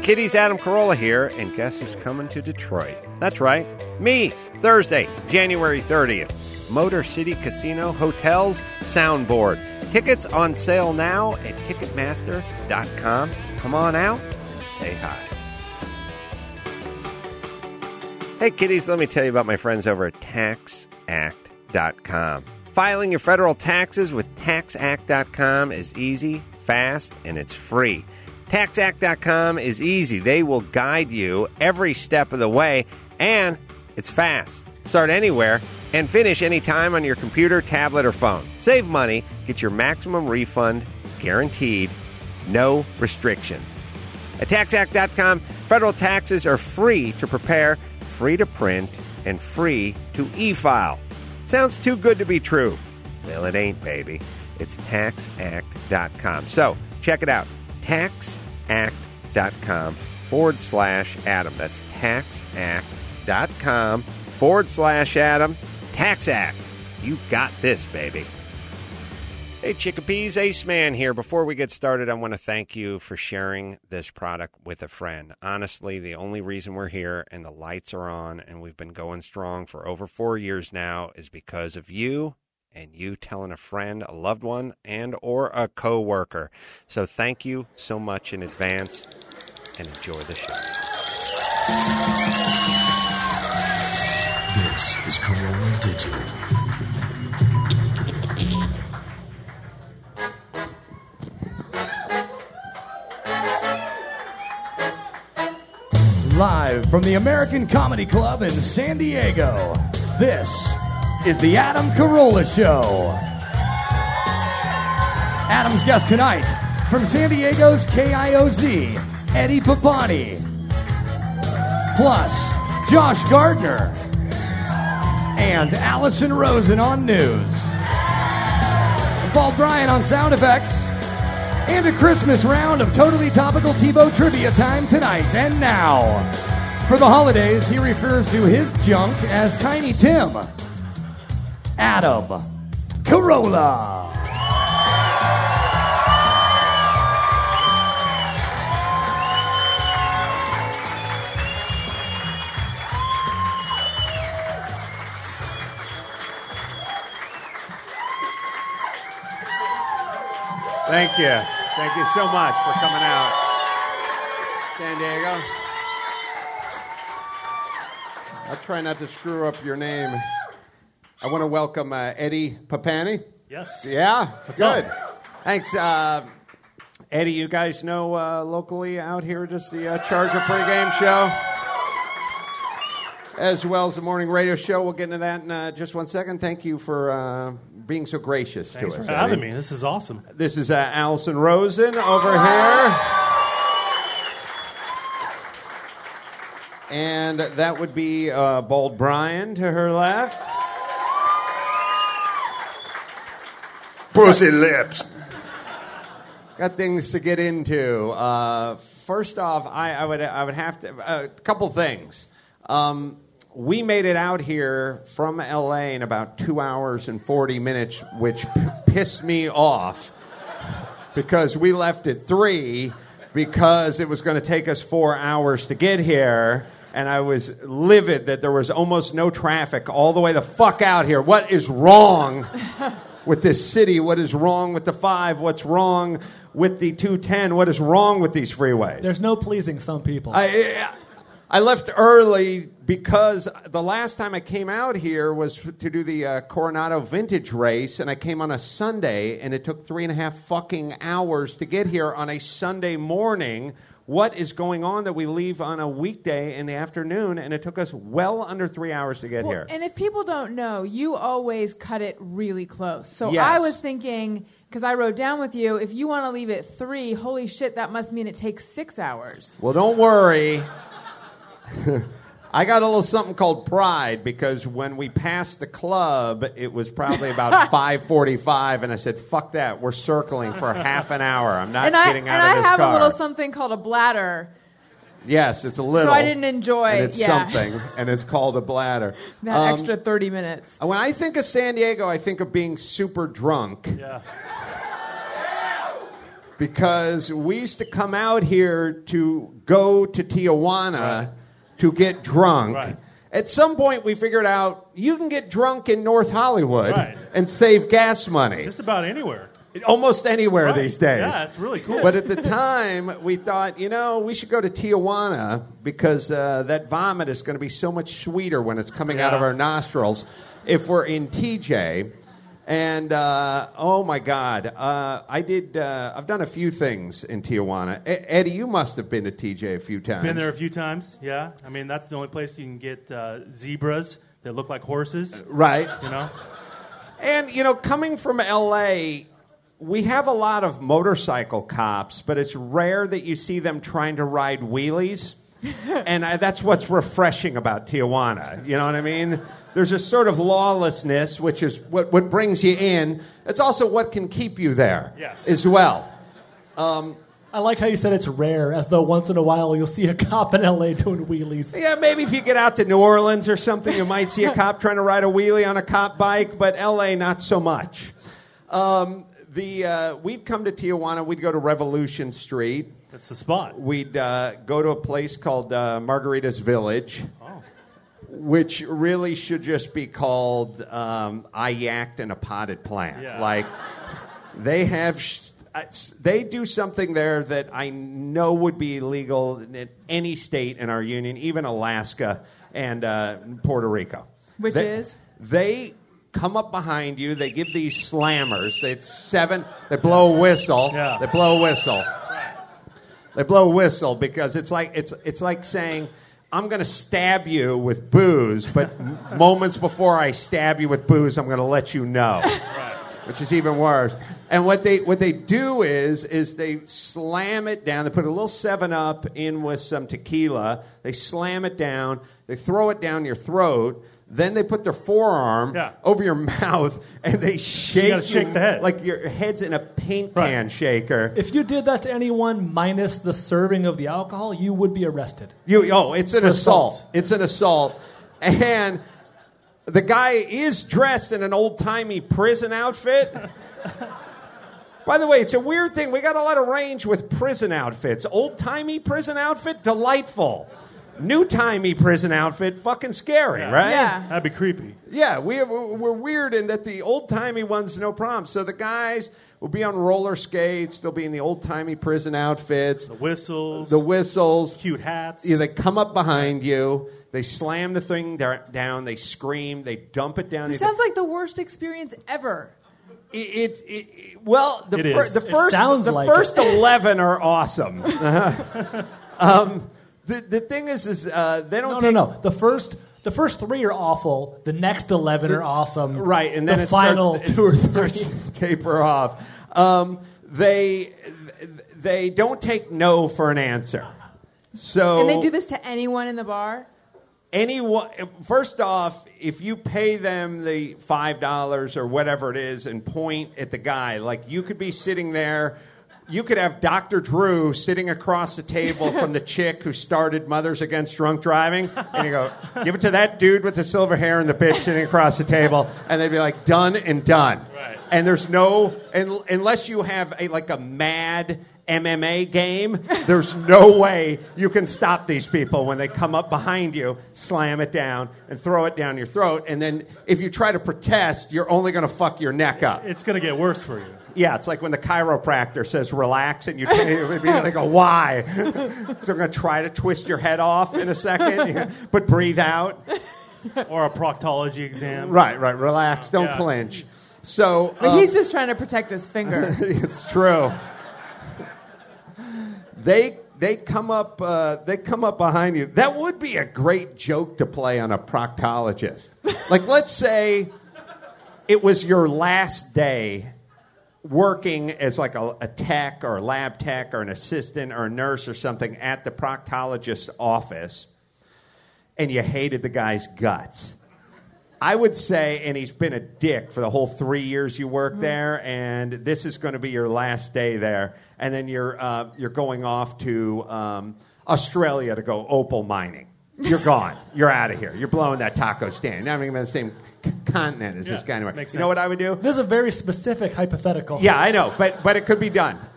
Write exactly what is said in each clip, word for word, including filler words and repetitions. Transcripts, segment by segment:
kiddies, Adam Carolla here, and guess who's coming to Detroit? That's right, me, Thursday, January thirtieth. Motor City Casino Hotels Soundboard. Tickets on sale now at Ticketmaster dot com. Come on out and say hi. Hey kiddies, let me tell you about my friends over at Tax Act dot com. Filing your federal taxes with Tax Act dot com is easy, fast, and it's free. Tax Act dot com is easy. They will guide you every step of the way, and it's fast. Start anywhere and finish anytime on your computer, tablet, or phone. Save money, get your maximum refund guaranteed, no restrictions. At Tax Act dot com, federal taxes are free to prepare, free to print, and free to e-file. Sounds too good to be true. Well, it ain't, baby. It's Tax Act dot com. So, check it out. Tax Act dot com forward slash Adam. That's Tax Act dot com forward slash Adam. Tax Act. You got this, baby. Hey, Chickapees, Ace Man here. Before we get started, I want to thank you for sharing this product with a friend. Honestly, the only reason we're here and the lights are on and we've been going strong for over four years now is because of you and you telling a friend, a loved one, and or a coworker. So thank you so much in advance and enjoy the show. This is Carolla Digital. Live from the American Comedy Club in San Diego, this is the Adam Carolla Show. Adam's guest tonight, from San Diego's K I O Z, Eddie Papani. Plus, Josh Gardner. And Allison Rosen on news. Paul Bryan on sound effects. And a Christmas round of totally topical TiVo trivia time tonight. And now, for the holidays, he refers to his junk as Tiny Tim. Adam Carolla. Thank you. Thank you so much for coming out, San Diego. I'll try not to screw up your name. I want to welcome uh, Eddie Papani. Yes. Yeah? What's Good. up? Thanks. Uh, Eddie, you guys know uh, locally out here just the uh, Charger pregame show, as well as the morning radio show. We'll get into that in uh, just one second. Thank you for uh, being so gracious Thanks to us. for having Eddie. me. This is awesome. This is uh, Allison Rosen over here. And that would be uh, Bald Brian to her left. Pussy lips. Got things to get into. Uh, first off, I, I would I would have to a uh, couple things. Um, we made it out here from L A in about two hours and forty minutes, which p- pissed me off because we left at three because it was going to take us four hours to get here. And I was livid that there was almost no traffic all the way the fuck out here. What is wrong with this city? What is wrong with the five? What's wrong with the two ten? What is wrong with these freeways? There's no pleasing some people. I, I left early because the last time I came out here was to do the uh, Coronado Vintage Race, and I came on a Sunday, and it took three and a half fucking hours to get here on a Sunday morning. What is going on that we leave on a weekday in the afternoon, and it took us well under three hours to get well, here? And if people don't know, you always cut it really close. So Yes. I was thinking, because I wrote down with you, if you want to leave at three, holy shit, that must mean it takes six hours. Well, don't worry. I got a little something called pride because when we passed the club, it was probably about five forty-five, and I said, fuck that. We're circling for half an hour. I'm not and I, getting out and of I this have car. a little something called a bladder. Yes, it's a little. So I didn't enjoy and it's yeah. something, and it's called a bladder. That Um, extra thirty minutes. When I think of San Diego, I think of being super drunk. Yeah. because we used to come out here to go to Tijuana Right. to get drunk. Right. At some point, we figured out you can get drunk in North Hollywood Right. and save gas money. Just about anywhere. Almost anywhere Right. these days. Yeah, it's really cool. But at the time, we thought, you know, we should go to Tijuana because uh, that vomit is going to be so much sweeter when it's coming out of Yeah. our nostrils if we're in T J. And uh, oh my God, uh, I did. Uh, I've done a few things in Tijuana. E- Eddie, you must have been to T J a few times. Been there a few times, yeah. I mean, that's the only place you can get uh, zebras that look like horses, right? you know? And you know, coming from L A, we have a lot of motorcycle cops, but it's rare that you see them trying to ride wheelies. And I, that's what's refreshing about Tijuana. You know what I mean? There's a sort of lawlessness, which is what, what brings you in. It's also what can keep you there Yes. as well. Um, I like how you said it's rare, as though once in a while you'll see a cop in L A doing wheelies. yeah, maybe if you get out to New Orleans or something, you might see a cop trying to ride a wheelie on a cop bike, but L A, not so much. Um, the uh, we'd come to Tijuana, we'd go to Revolution Street. That's the spot. We'd uh, go to a place called uh, Margarita's Village, Oh. which really should just be called um, I yacked in a potted plant. Yeah. Like, they have, sh- they do something there that I know would be illegal in any state in our union, even Alaska and uh, Puerto Rico. Which They- is? They come up behind you, they give these slammers, it's seven, they blow a whistle, Yeah. they blow a whistle. They blow a whistle because it's like it's it's like saying, I'm going to stab you with booze, but m- moments before I stab you with booze, I'm going to let you know, which is even worse. And what they what they do is is they slam it down. They put a little Seven Up in with some tequila. They slam it down. They throw it down your throat. Then they put their forearm Yeah. over your mouth and they shake gotta shake the head. like your head's in a paint Right. can shaker. If you did that to anyone minus the serving of the alcohol, you would be arrested. You, oh, it's an For assault. assault. It's an assault. And the guy is dressed in an old-timey prison outfit. By the way, it's a weird thing. We got a lot of range with prison outfits. Old-timey prison outfit, delightful. New-timey prison outfit, fucking scary, Yeah. right? Yeah. That'd be creepy. Yeah, we, we're we're weird in that the old-timey ones, no problem. So the guys will be on roller skates. They'll be in the old-timey prison outfits. The whistles, The whistles. cute hats. Yeah, they come up behind you. They slam the thing da- down. They scream. They dump it down. It sounds like the worst experience ever. It, it, it, it- well, the, It fir- is. the It first sounds the like first it. eleven are awesome. um, the the thing is, is uh, they don't No, take no, no. The first, the first three are awful. The next eleven are awesome. right, and then the it final starts, two or it three. starts to taper off. Um, they they don't take no for an answer. So And they do this to anyone in the bar? anyone first off, if you pay them the five dollars or whatever it is and point at the guy, like you could be sitting there, you could have Doctor Drew sitting across the table from the chick who started Mothers Against Drunk Driving, and you go, give it to that dude with the silver hair and the bitch sitting across the table, and they'd be like, done and done. Right. And there's no, and, unless you have a like a mad M M A game, there's no way you can stop these people when they come up behind you, slam it down, and throw it down your throat. And then if you try to protest, you're only going to fuck your neck up. It's going to get worse for you. Yeah, it's like when the chiropractor says relax, and you they go, why? So I'm going to try to twist your head off in a second, but breathe out. Or a proctology exam. Right, right, relax, don't Yeah. clinch. So But um, he's just trying to protect his finger. it's true. They they come up uh, they come up behind you. That would be a great joke to play on a proctologist. Like, let's say it was your last day working as like a, a tech or a lab tech or an assistant or a nurse or something at the proctologist's office, and you hated the guy's guts. I would say, and he's been a dick for the whole three years you work there, and this is going to be your last day there, and then you're uh, you're going off to um, Australia to go opal mining. You're gone. You're out of here. You're blowing that taco stand. You're not even in the same c- continent as Yeah, this guy anymore. makes You know what sense. I would do? This is a very specific hypothetical. Yeah, I know, but but it could be done.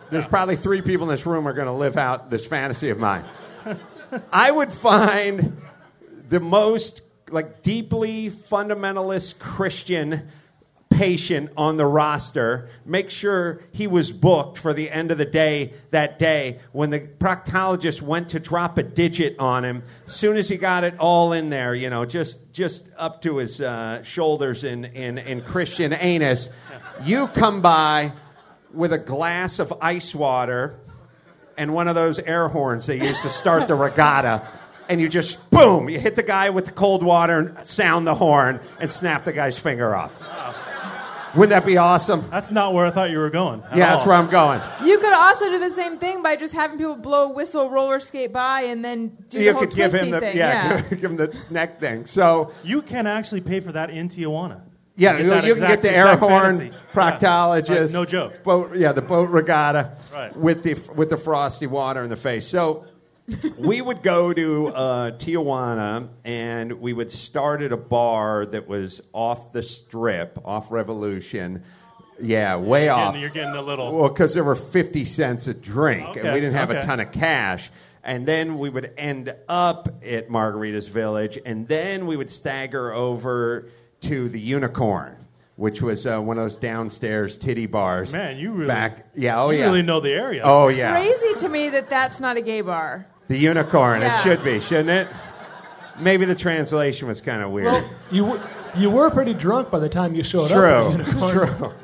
There's probably three people in this room who are going to live out this fantasy of mine. I would find the most like deeply fundamentalist Christian patient on the roster, make sure he was booked for the end of the day that day. When the proctologist went to drop a digit on him, as soon as he got it all in there, you know, just just up to his uh, shoulders in, in, in Christian anus, you come by with a glass of ice water and one of those air horns they used to start the regatta, and you just, boom, you hit the guy with the cold water and sound the horn and snap the guy's finger off. Wow. Wouldn't that be awesome? That's not where I thought you were going. Yeah, all. that's where I'm going. You could also do the same thing by just having people blow a whistle, roller skate by, and then do You the whole could give him twisty the thing. yeah, Yeah. give him the neck thing. So You can actually pay for that in Tijuana. yeah, You you, get that you can exact- get the air exact horn fantasy. proctologist. Yeah. Like, no joke. Boat, yeah, the boat regatta Right. with the with the frosty water in the face. So we would go to uh, Tijuana, and we would start at a bar that was off the strip, off Revolution. Yeah, way You're off. getting, you're getting a little. Well, because there were fifty cents a drink, and Okay, we didn't have a okay. ton of cash. And then we would end up at Margarita's Village, and then we would stagger over to the Unicorn, which was uh, one of those downstairs titty bars. Man, you really, back. Yeah, oh you yeah. really know the area. Oh yeah. Crazy to me that that's not a gay bar. The Unicorn. Yeah. It should be, shouldn't it? Maybe the translation was kind of weird. Well, you were, you were pretty drunk by the time you showed True. up. At the Unicorn. True.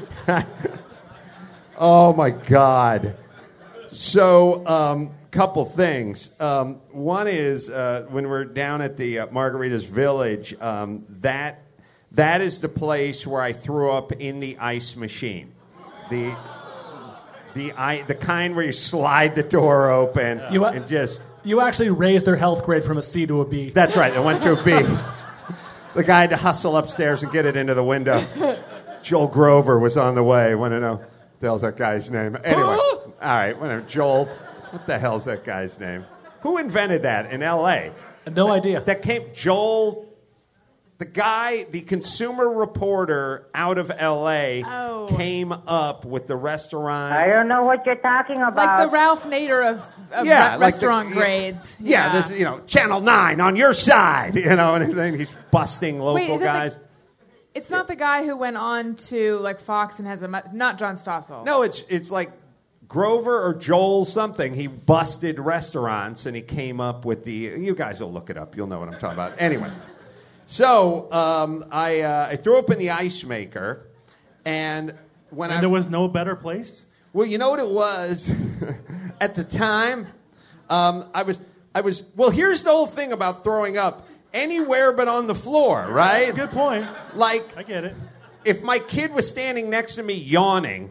Oh my God. So, um, couple things. Um, one is uh, when we're down at the uh, Margarita's Village, um, that that is the place where I threw up in the ice machine. The the I, the kind where you slide the door open You, and just. you actually raised their health grade from a C to a B. That's right. It went to a B. The guy had to hustle upstairs and get it into the window. Joel Grover was on the way. Want to know what the hell's that guy's name? Anyway, all right, whatever. Joel, what the hell's that guy's name? Who invented that in L A? No idea. That came, Joel, the guy, the consumer reporter out of L A Oh. came up with the restaurant. I don't know what you're talking about. Like the Ralph Nader of, of Yeah, re- like restaurant the- grades. Yeah, this, you know, Channel nine on your side, you know, and then he's busting local Wait, is it the- guys. It's not the guy who went on to like Fox and has a mu- not John Stossel. No, it's it's like Grover or Joel something. He busted restaurants and he came up with the. You guys will look it up. You'll know what I'm talking about. Anyway, so um, I uh, I threw up in the ice maker, and when And I there was no better place? well, you know what it was at the time. Um, I was I was well. Here's the whole thing about throwing up. Anywhere but on the floor, right? That's a good point. Like I get it. if my kid was standing next to me yawning.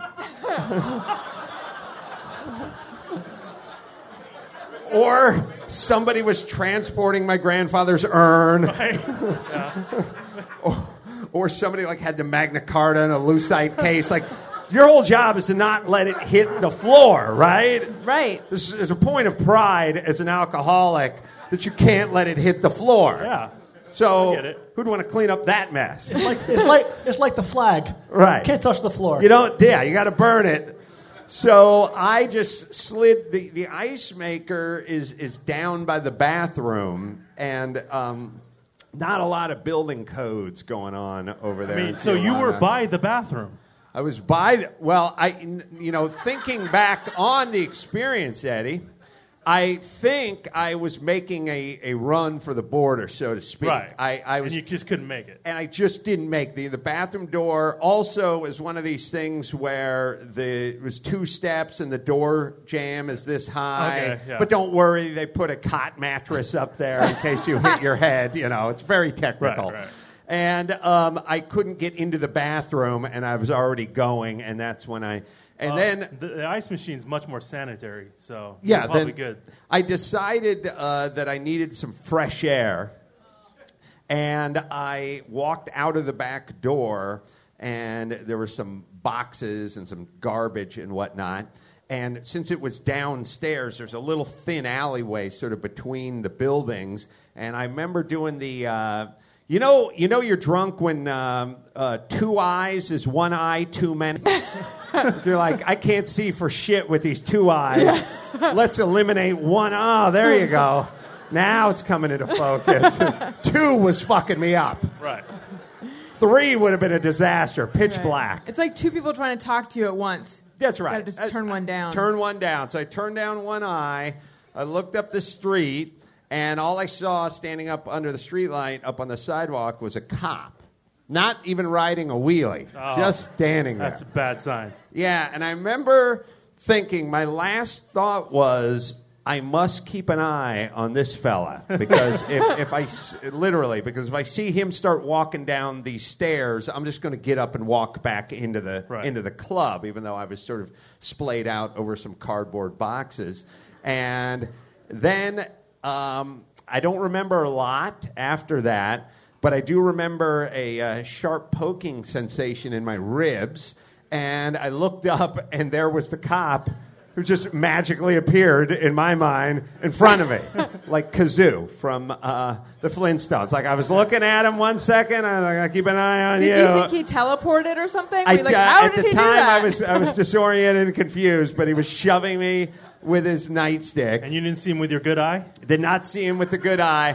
Or somebody was transporting my grandfather's urn. Right? Yeah. or, or somebody like had the Magna Carta in a lucite case. Like, your whole job is to not let it hit the floor, right? Right. There's, there's a point of pride as an alcoholic that you can't let it hit the floor. Yeah. So I get it. who'd want to clean up that mess? It's like it's like it's like the flag. Right. Can't touch the floor. You don't, yeah, you got to burn it. So I just slid, the, the ice maker is, is down by the bathroom, and um, not a lot of building codes going on over there. I in mean, so you were Tijuana. by the bathroom. I was by, the, well, I, you know, thinking back on the experience, Eddie, I think I was making a, a run for the border, so to speak. Right. I, I was, and you just couldn't make it. and I just didn't make the the bathroom door. Also, is one of these things where the it was two steps and the door jamb is this high. Okay, yeah. But don't worry, they put a cot mattress up there in case you hit your head. You know, it's very technical. Right, right. And um, I couldn't get into the bathroom, and I was already going, and that's when I. And Uh, then the, the ice machine's much more sanitary, so yeah, you're probably then good. I decided uh, that I needed some fresh air, and I walked out of the back door, and there were some boxes and some garbage and whatnot. And since it was downstairs, there's a little thin alleyway sort of between the buildings. And I remember doing the, uh, You know, you know, you're drunk when um, uh, two eyes is one eye too many. You're like, I can't see for shit with these two eyes. Let's eliminate one. Oh, there you go. Now it's coming into focus. Two was fucking me up. Right. Three would have been a disaster. Pitch Right. black. It's like two people trying to talk to you at once. That's right. Gotta just Uh, turn one down. Turn one down. So I turned down one eye. I looked up the street, and all I saw standing up under the streetlight up on the sidewalk was a cop. Not even riding a wheelie. Oh, just standing there. That's a bad sign. Yeah, and I remember thinking, my last thought was, I must keep an eye on this fella because if, if I s- literally because if I see him start walking down these stairs, I'm just going to get up and walk back into the Right. into the club, even though I was sort of splayed out over some cardboard boxes. And then um, I don't remember a lot after that, but I do remember a uh, sharp poking sensation in my ribs. And I looked up, and there was the cop who just magically appeared in my mind in front of me, like Kazoo from uh, the Flintstones. Like I was looking at him one second, I was like, I keep an eye on Did you. you think he teleported or something? I, Were you like, uh, how at did the he time, do that? I was I was disoriented and confused, but he was shoving me with his nightstick. And you didn't see him with your good eye? Did not see him with the good eye,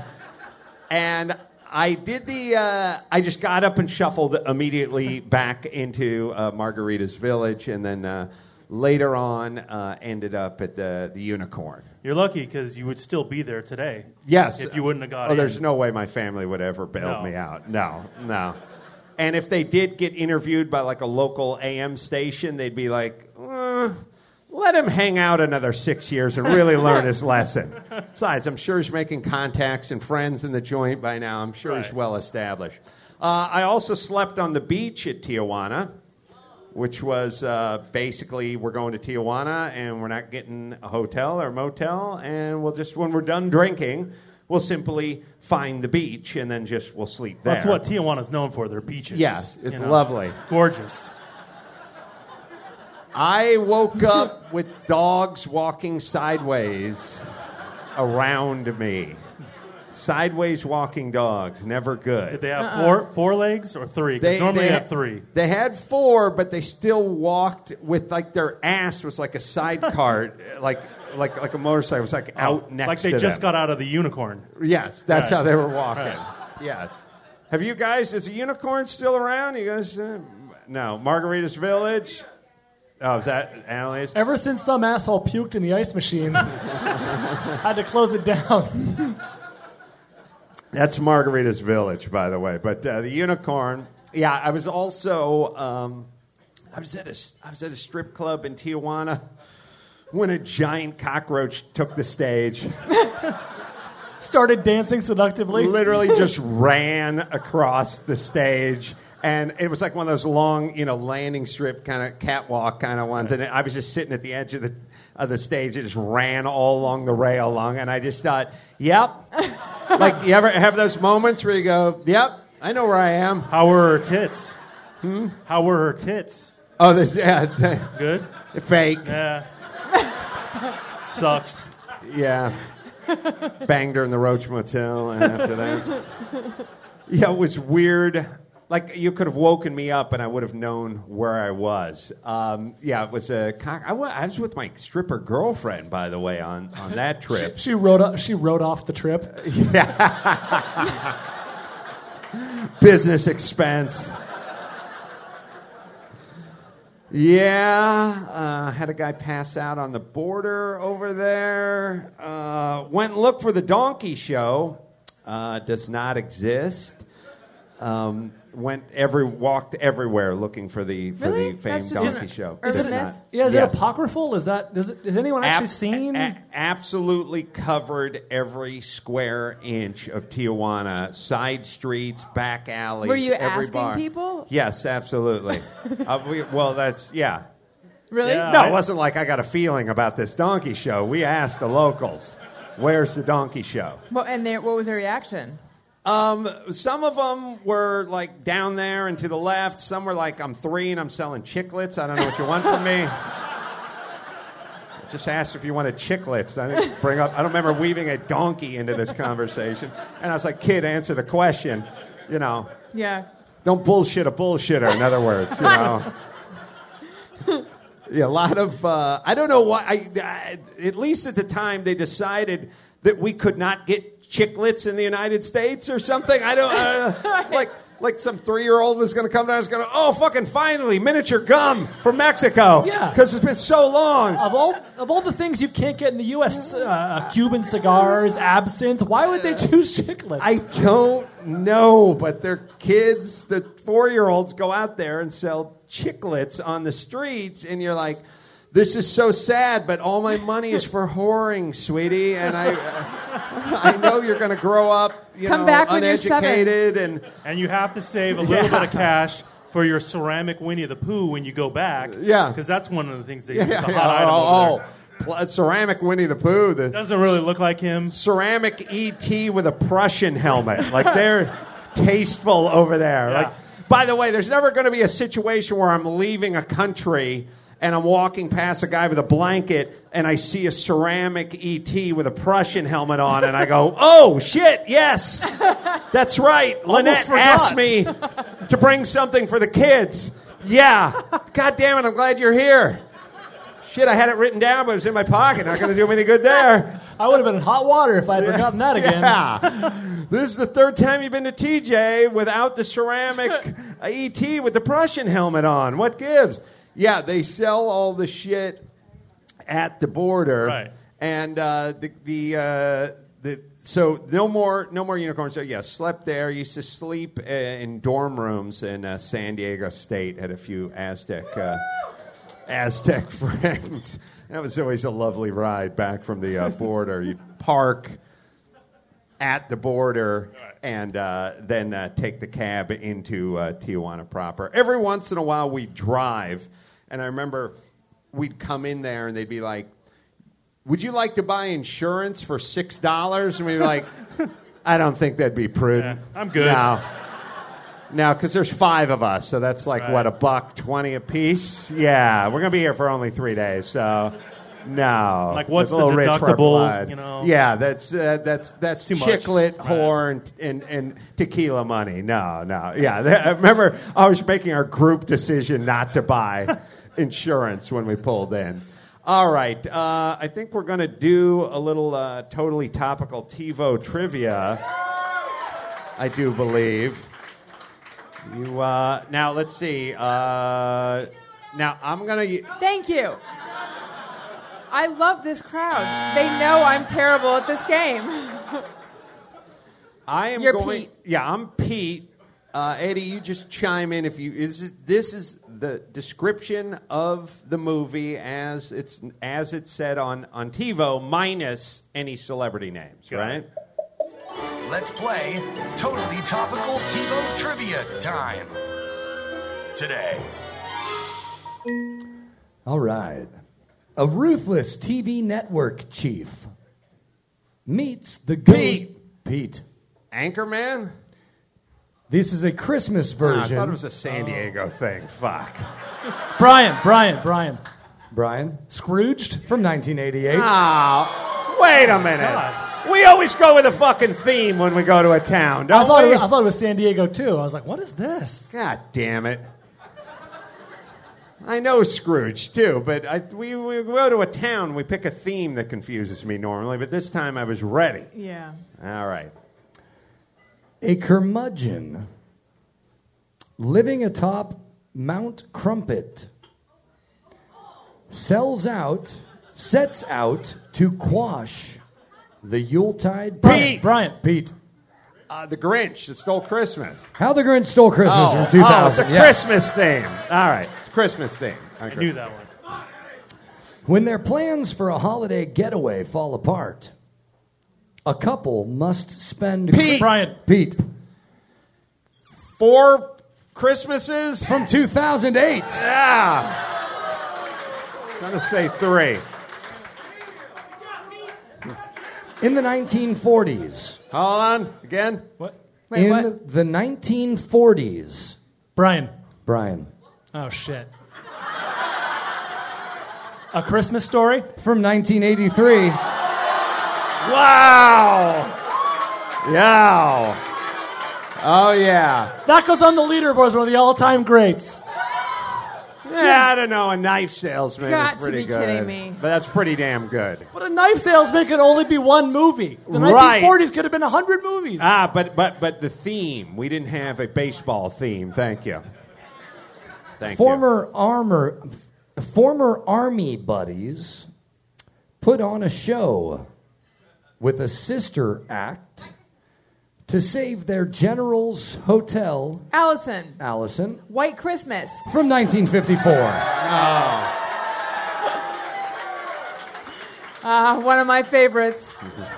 and I did the. Uh, I just got up and shuffled immediately back into uh, Margarita's Village, and then uh, later on uh, ended up at the the Unicorn. You're lucky because you would still be there today. Yes, If you wouldn't have got Oh, in. there's no way my family would ever bail No. me out. No, no. And if they did get interviewed by like a local A M station, they'd be like, uh, let him hang out another six years and really learn his lesson. Besides, I'm sure he's making contacts and friends in the joint by now. I'm sure he's Right. well established. Uh, I also slept on the beach at Tijuana, which was uh, basically we're going to Tijuana and we're not getting a hotel or motel, and we'll just, when we're done drinking, we'll simply find the beach and then just we'll sleep there. That's what Tijuana's known for, their beaches. Yes, it's you know? lovely. Gorgeous. I woke up with dogs walking sideways around me. Sideways walking dogs, never good. Did they have four four legs or three? 'Cause They normally they they have three. They had four, but they still walked with like their ass was like a side cart, like like like a motorcycle. It was like out next Like they to just them. got out of the unicorn. Yes, that's Right. how they were walking. Right. Yes. Have you guys? Is the unicorn still around? You guys? Uh, no. Margarita's Village. Oh, is that Annalise? Ever since some asshole puked in the ice machine, had to close it down. That's Margarita's Village, by the way. But uh, the unicorn. Yeah, I was also. Um, I was at a. I was at a strip club in Tijuana when a giant cockroach took the stage. Started dancing seductively. Literally just ran across the stage. And it was like one of those long, you know, landing strip kind of catwalk kind of ones. And I was just sitting at the edge of the of the stage. It just ran all along the rail long. And I just thought, yep. Like, you ever have those moments where you go, yep, I know where I am. How were her tits? Hmm? How were her tits? Oh, there's, yeah. Good? Fake. Yeah. Sucks. Yeah. Banged her in the Roach Motel. And after that. Yeah, it was weird. Like, you could have woken me up and I would have known where I was. Um, yeah, it was a cock. I wa- I was with my stripper girlfriend, by the way, on, on that trip. She wrote o- she wrote off the trip. Business expense. Yeah, uh, had a guy pass out on the border over there. Uh, went and looked for the donkey show. Uh, does not exist. Um, went every walked everywhere looking for the for Really? the That's famed just donkey an show. urban Does myth? not- Yeah, is Yes. it apocryphal? Is that does it, has anyone actually Ab- seen? a- absolutely covered every square inch of Tijuana, side streets, back alleys. Were you every asking bar. people? Yes, absolutely. uh, we, well, that's yeah. Really? Yeah. No, I- it wasn't like I got a feeling about this donkey show. We asked the locals, "Where's the donkey show?" Well, and their, what was their reaction? Um, some of them were like down there and to the left. Some were like, "I'm three and I'm selling chiclets. I don't know what you want from me." Just asked if you wanted chiclets. I didn't bring up. I don't remember weaving a donkey into this conversation. And I was like, "Kid, answer the question." You know, Yeah. don't bullshit a bullshitter. In other words, you know. Yeah, a lot of uh, I don't know why. I, I, at least at the time, they decided that we could not get chiclets in the United States or something. I don't uh, like. Like some three-year-old was going to come down and was going to, oh, fucking finally, miniature gum from Mexico. Yeah. Because it's been so long. Of all of all the things you can't get in the U S, uh, Cuban cigars, absinthe, why would they choose chiclets? I don't know, but their kids, the four-year-olds, go out there and sell chiclets on the streets, and you're like, this is so sad, but all my money is for whoring, sweetie, and I uh, I know you're going to grow up, you Come know, back when you're seven. uneducated, and And you have to save a little Yeah. bit of cash for your ceramic Winnie the Pooh when you go back. Yeah. Because that's one of the things they yeah, use, yeah, the yeah. hot item over oh, there. oh. Pl- ceramic Winnie the Pooh, the Doesn't really look like him. ceramic E T with a Prussian helmet. Like, they're tasteful over there. Yeah. Like, by the way, there's never going to be a situation where I'm leaving a country and I'm walking past a guy with a blanket and I see a ceramic E T with a Prussian helmet on and I go, oh, shit, yes. That's right. Lynette forgot. asked me to bring something for the kids. Yeah. God damn it, I'm glad you're here. Shit, I had it written down, but it was in my pocket. Not going to do me any good there. I would have been in hot water if I had forgotten that again. Yeah. This is the third time you've been to T J without the ceramic uh, E T with the Prussian helmet on. What gives? Yeah, they sell all the shit at the border. Right. And uh, the the uh, the so no more no more unicorns. So yeah, slept there. Used to sleep uh, in dorm rooms in uh, San Diego State. Had a few Aztec uh, Aztec friends. That was always a lovely ride back from the uh, border. You'd park at the border and uh, then uh, take the cab into uh, Tijuana proper. Every once in a while we'd drive, and I remember we'd come in there and they'd be like, would you like to buy insurance for six dollars? And we'd be like, I don't think that'd be prudent. Yeah, I'm good. No. No, because there's five of us, so that's like, Right. what, a buck twenty a piece? Yeah, we're going to be here for only three days, so no. Like, what's It's a little the rich for our deductible, blood. you know? Yeah, that's uh, that's that's Too much. chiclet, Right. horn, and, and tequila money. No, no. Yeah, that- I remember I was making our group decision not to buy insurance when we pulled in. All right, uh, I think we're going to do a little uh, totally topical TiVo trivia, I do believe. You uh, now let's see. Uh, now I'm gonna. Thank you. I love this crowd. They know I'm terrible at this game. I am You're going. Pete. Yeah, I'm Pete. Uh, Eddie, you just chime in if you. This is, this is the description of the movie as it's as it's said on on TiVo, minus any celebrity names, Got right? it. Let's play Totally Topical TiVo Trivia Time. Today. All right. A ruthless T V network chief meets the ghost. Pete. Pete. Anchorman. This is a Christmas Ah, I version. thought it was a San Diego thing. Fuck. Brian, Brian, Brian. Brian, Scrooged? from nineteen eighty-eight. Ah, wait a minute. We always go with a fucking theme when we go to a town, don't I thought, we? it, I thought it was San Diego, too. I was like, what is this? God damn it. I know Scrooge, too, but I, we, we go to a town, we pick a theme that confuses me normally, but this time I was ready. Yeah. All right. A curmudgeon living atop Mount Crumpet sells out, sets out to quash the Yuletide. Pete! Brian. Pete. Uh, the Grinch that stole Christmas. How the Grinch Stole Christmas Oh, from two thousand. oh, it's a Yes. Christmas theme. All right. It's Christmas theme. I knew that one. When their plans for a holiday getaway fall apart, a couple must spend. Pete! Brian. Pete. Four Christmases? From two thousand eight. Yeah. I'm going to say three. In the nineteen forties. Hold on. Again? What? Wait, in what? the nineteen forties. Brian. Brian. Oh, shit. A Christmas Story? From nineteen eighty-three. Wow. Yeah. Oh, yeah. That goes on the leaderboards, one of the all-time greats. Yeah, I don't know. A knife salesman Got is to pretty be good. kidding me. But that's pretty damn good. But a knife salesman could only be one movie. The Right. nineteen forties could have been a hundred movies. Ah, but but but the theme. We didn't have a baseball theme. Thank you. Thank Former armor, former army buddies put on a show with a sister act to save their general's hotel, Allison. Allison, White Christmas. from nineteen fifty-four. Uh, one of my favorites.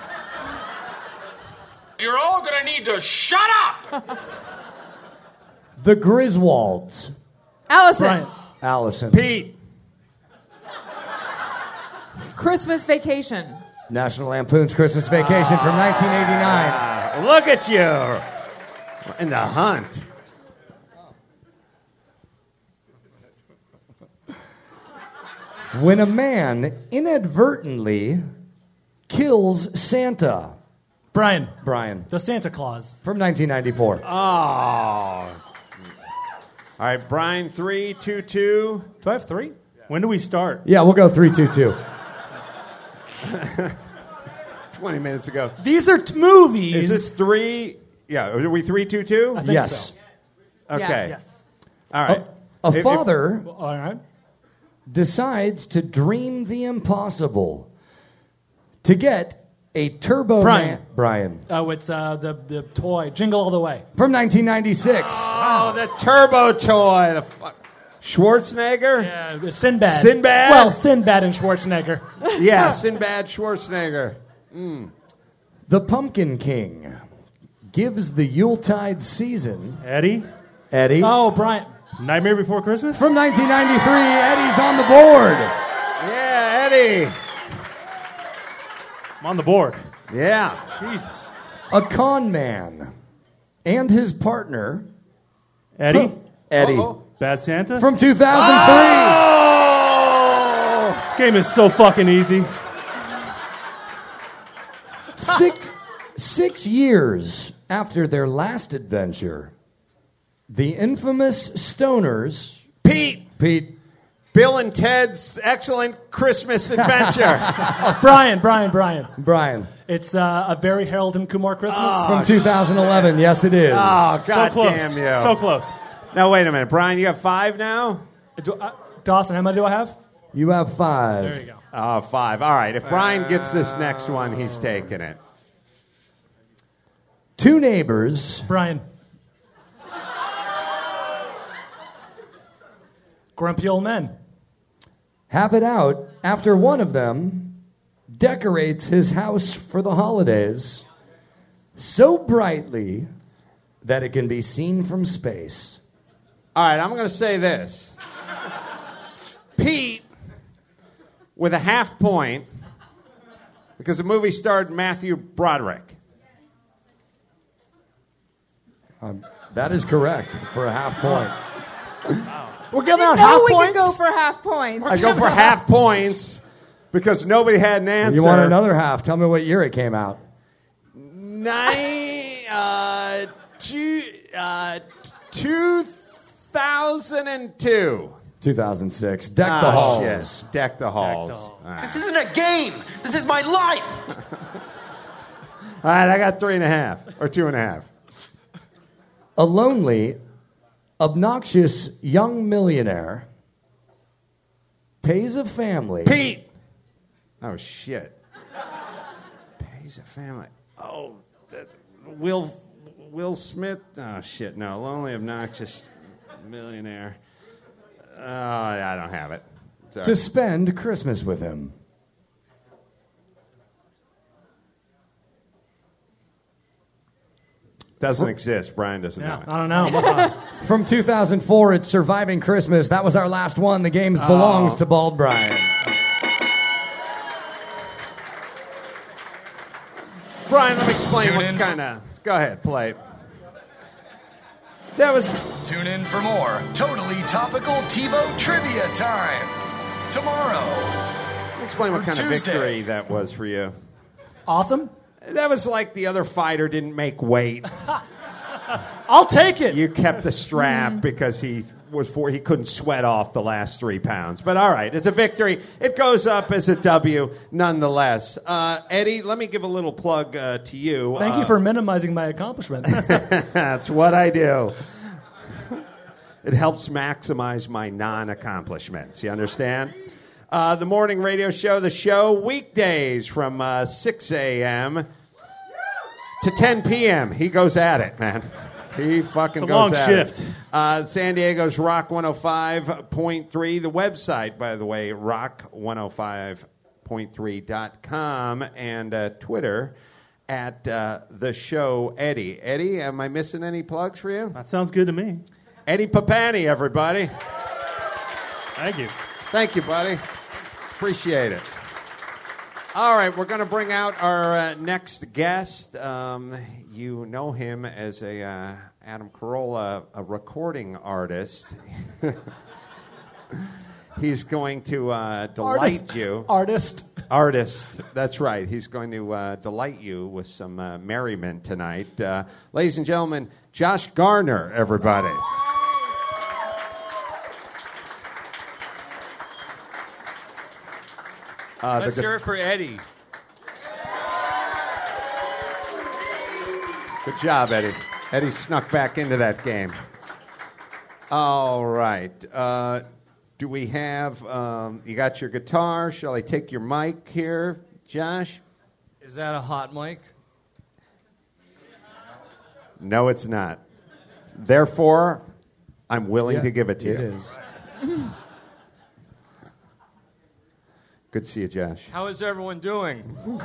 You're all gonna need to shut up! The Griswolds, Allison. Brian. Allison, you. Pete. Christmas Vacation. National Lampoon's Christmas Vacation from nineteen eighty-nine. Ah, look at you. In the hunt. When a man inadvertently kills Santa, Brian. Brian, The Santa Claus. from nineteen ninety-four. Oh. All right, Brian, three, two, two. Do I have three? When do we start? Yeah, we'll go three, two, two. twenty minutes ago. These are t- movies. Is this three? Yeah, are we three, two, two? I think Yes. so. Okay. Yes. All right. A If- if- father Well, all right. decides to dream the impossible to get a Turbo Brian. Man. Brian. Oh, it's uh, the the toy Jingle All the Way. From nineteen ninety-six. Oh, the turbo toy. The fuck. Schwarzenegger? Yeah, it's Sinbad. Sinbad? Well, Sinbad and Schwarzenegger. Yeah, Sinbad Schwarzenegger. The Pumpkin King gives the Yuletide season, Eddie? Eddie. Oh, Brian. Nightmare Before Christmas? From nineteen ninety-three, Eddie's on the board. Yeah, Eddie. I'm on the board. Yeah. Jesus. A con man and his partner, Eddie? Eddie, Uh-oh. Bad Santa? from two thousand three. Oh! This game is so fucking easy. Six, six years after their last adventure, the infamous Stoners, Pete. Pete, Bill and Ted's Excellent Christmas Adventure. Brian, Brian, Brian. Brian, It's uh, a very Harold and Kumar Christmas. from two thousand eleven. Yes, it is. Oh, So God close. damn you. So close. Now, wait a minute. Brian, you got five now? Do, uh, Dawson, how many do I have? You have five. There you go. Oh, five. All right. If Brian gets this next one, he's taking it. Two neighbors Brian. Grumpy old men. have it out after one of them decorates his house for the holidays so brightly that it can be seen from space. All right. I'm going to say this. Pete, with a half point, because the movie starred Matthew Broderick. Um, that is correct for a half point. We're giving out No, half we points. could go for half points. I go for half points because nobody had an answer. You want another half? Tell me what year it came out. Nine, uh, two, uh, two thousand two. two thousand six. Deck Ah, the halls. shit. Deck the halls. halls. All right. This isn't a game. This is my life. All right, I got three and a half or two and a half. A lonely, obnoxious young millionaire pays a family. Pete. Oh shit. Pays a family. Oh, that, Will Will Smith. Oh shit. No, lonely, obnoxious millionaire. Oh, I don't have it. Sorry. to spend Christmas with him. Doesn't exist. Brian doesn't Yeah, know it. I don't know. Must not. From two thousand four, it's Surviving Christmas. That was our last one. The games belongs to Bald Brian. Brian, let me explain Tune what in. kind of. Go ahead, play it. That was. Tune in for more totally topical TiVo trivia time tomorrow. Let me explain what For kind of Tuesday. victory that was for you. Awesome. That was like the other fighter didn't make weight. I'll take it. You kept the strap because he was for he couldn't sweat off the last three pounds. But all right, it's a victory. It goes up as a W nonetheless. Uh, Eddie, let me give a little plug uh, to you. Thank uh, you for minimizing my accomplishment. That's what I do. It helps maximize my non-accomplishments. You understand? Uh, the morning radio show, the show, weekdays from uh, six a.m. to ten p.m. He goes at it, man. He fucking It's a goes long at shift. it. Uh, San Diego's Rock one oh five point three. The website, by the way, rock one oh five point three dot com. And uh, Twitter at uh, the show Eddie. Eddie, am I missing any plugs for you? That sounds good to me. Eddie Papani, everybody. Thank you. Thank you, buddy. Appreciate it. All right, we're going to bring out our uh, next guest. Um, you know him as a uh, Adam Carolla, a recording artist. He's going to uh, delight Artist. you. Artist. Artist. That's right. He's going to uh, delight you with some uh, merriment tonight. Uh, ladies and gentlemen, Josh Garner, everybody. Uh, Let's the, hear it for Eddie. Good job, Eddie. Eddie snuck back into that game. All right. Uh, do we have, um, you got your guitar. Shall I take your mic here, Josh? Is that a hot mic? No, it's not. Therefore, I'm willing Yeah, to give it to it you. is. Good to see you, Josh. How is everyone doing?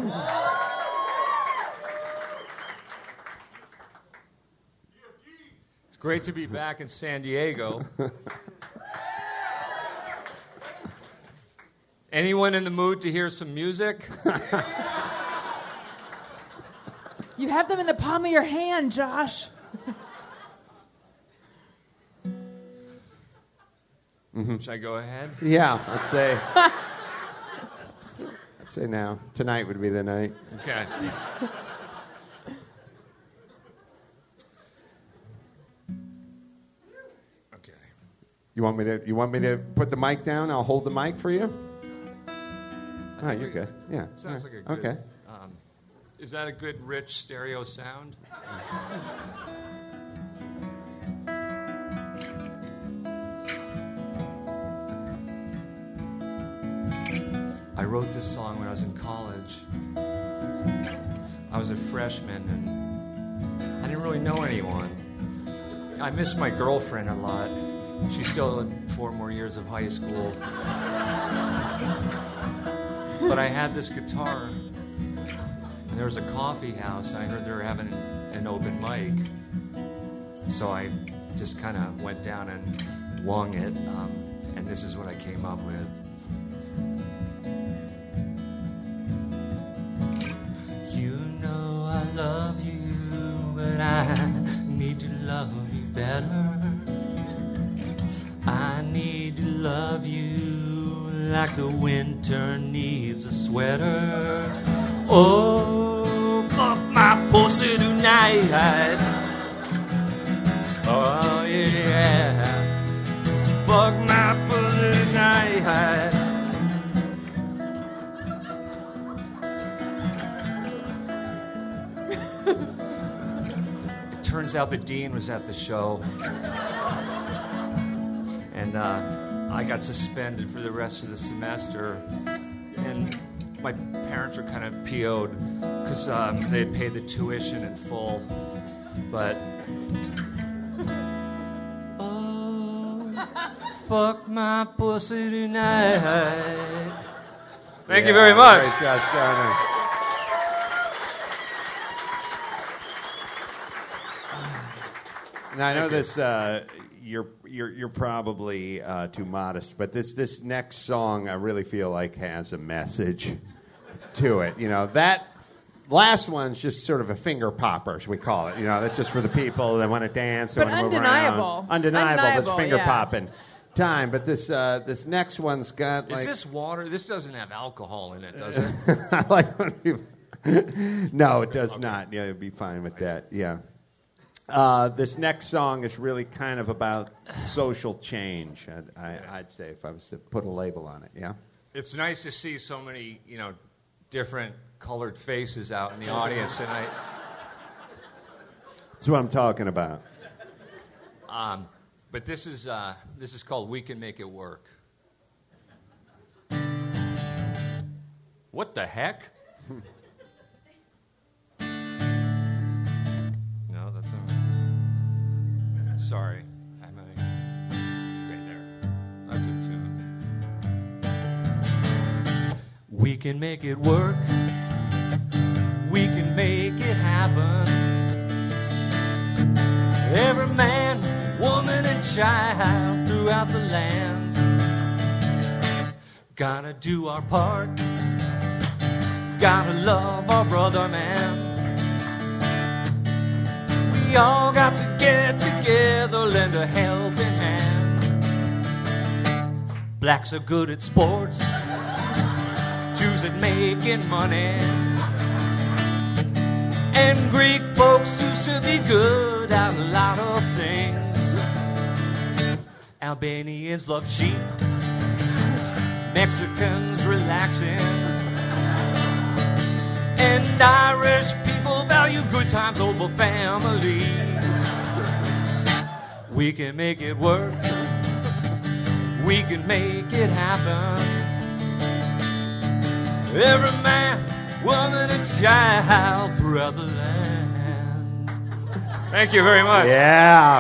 It's great to be back in San Diego. Anyone in the mood to hear some music? You have them in the palm of your hand, Josh. Mm-hmm. Should I go ahead? Yeah, let's say. Let's say now. Tonight would be the night. Okay. Okay. You want me to? You want me to put the mic down? I'll hold the mic for you. Oh, you're good. Yeah. Sounds All like right. a good. Okay. Um, is that a good, rich stereo sound? I wrote this song when I was in college. I was a freshman and I didn't really know anyone. I missed my girlfriend a lot. She's still in four more years of high school. But I had this guitar, and there was a coffee house. I heard they were having an open mic. So I just kind of went down and wung it, um, and this is what I came up with. You know I love you, but I need to love you better. I need to love you like the winter needs a sweater. Oh, fuck my pussy tonight. Oh, yeah. Fuck my pussy tonight. It turns out the dean was at the show. And uh, I got suspended for the rest of the semester. And my parents were kind of P O'd because um, they had paid the tuition in full. But, oh, fuck my pussy tonight. Thank Yeah, you very much. Great, Josh Garner. Now I know Thank you. this. Uh, you're you're you're probably uh, too modest, but this this next song I really feel like has a message to it. You know, that last one's just sort of a finger popper, as we call it. You know, that's just for the people that want to dance. But want to move undeniable. around. Undeniable. Undeniable, That's finger yeah. popping time. But this uh, this next one's got like. Is this water? This doesn't have alcohol in it, does it? I like when people. No, it does not. Yeah, it'd be fine with that. Yeah. Uh, this next song is really kind of about social change, I'd, I, I'd say, if I was to put a label on it, yeah? It's nice to see so many, you know, different colored faces out in the audience tonight. That's what I'm talking about. Um, but this is uh, this is called "We Can Make It Work." What the heck? No, that's not. Sorry, I'm a... right there. That's a tune. We can make it work. We can make it happen. Every man, woman, and child throughout the land. Gotta do our part. Gotta love our brother, man. We all got to get together, lend a helping hand. Blacks are good at sports. Jews at making money. And Greek folks used to be good at a lot of things. Albanians love sheep. Mexicans relaxing. And Irish people value good times over family. We can make it work. We can make it happen. Every man, woman, and child throughout the land. Thank you very much. Yeah.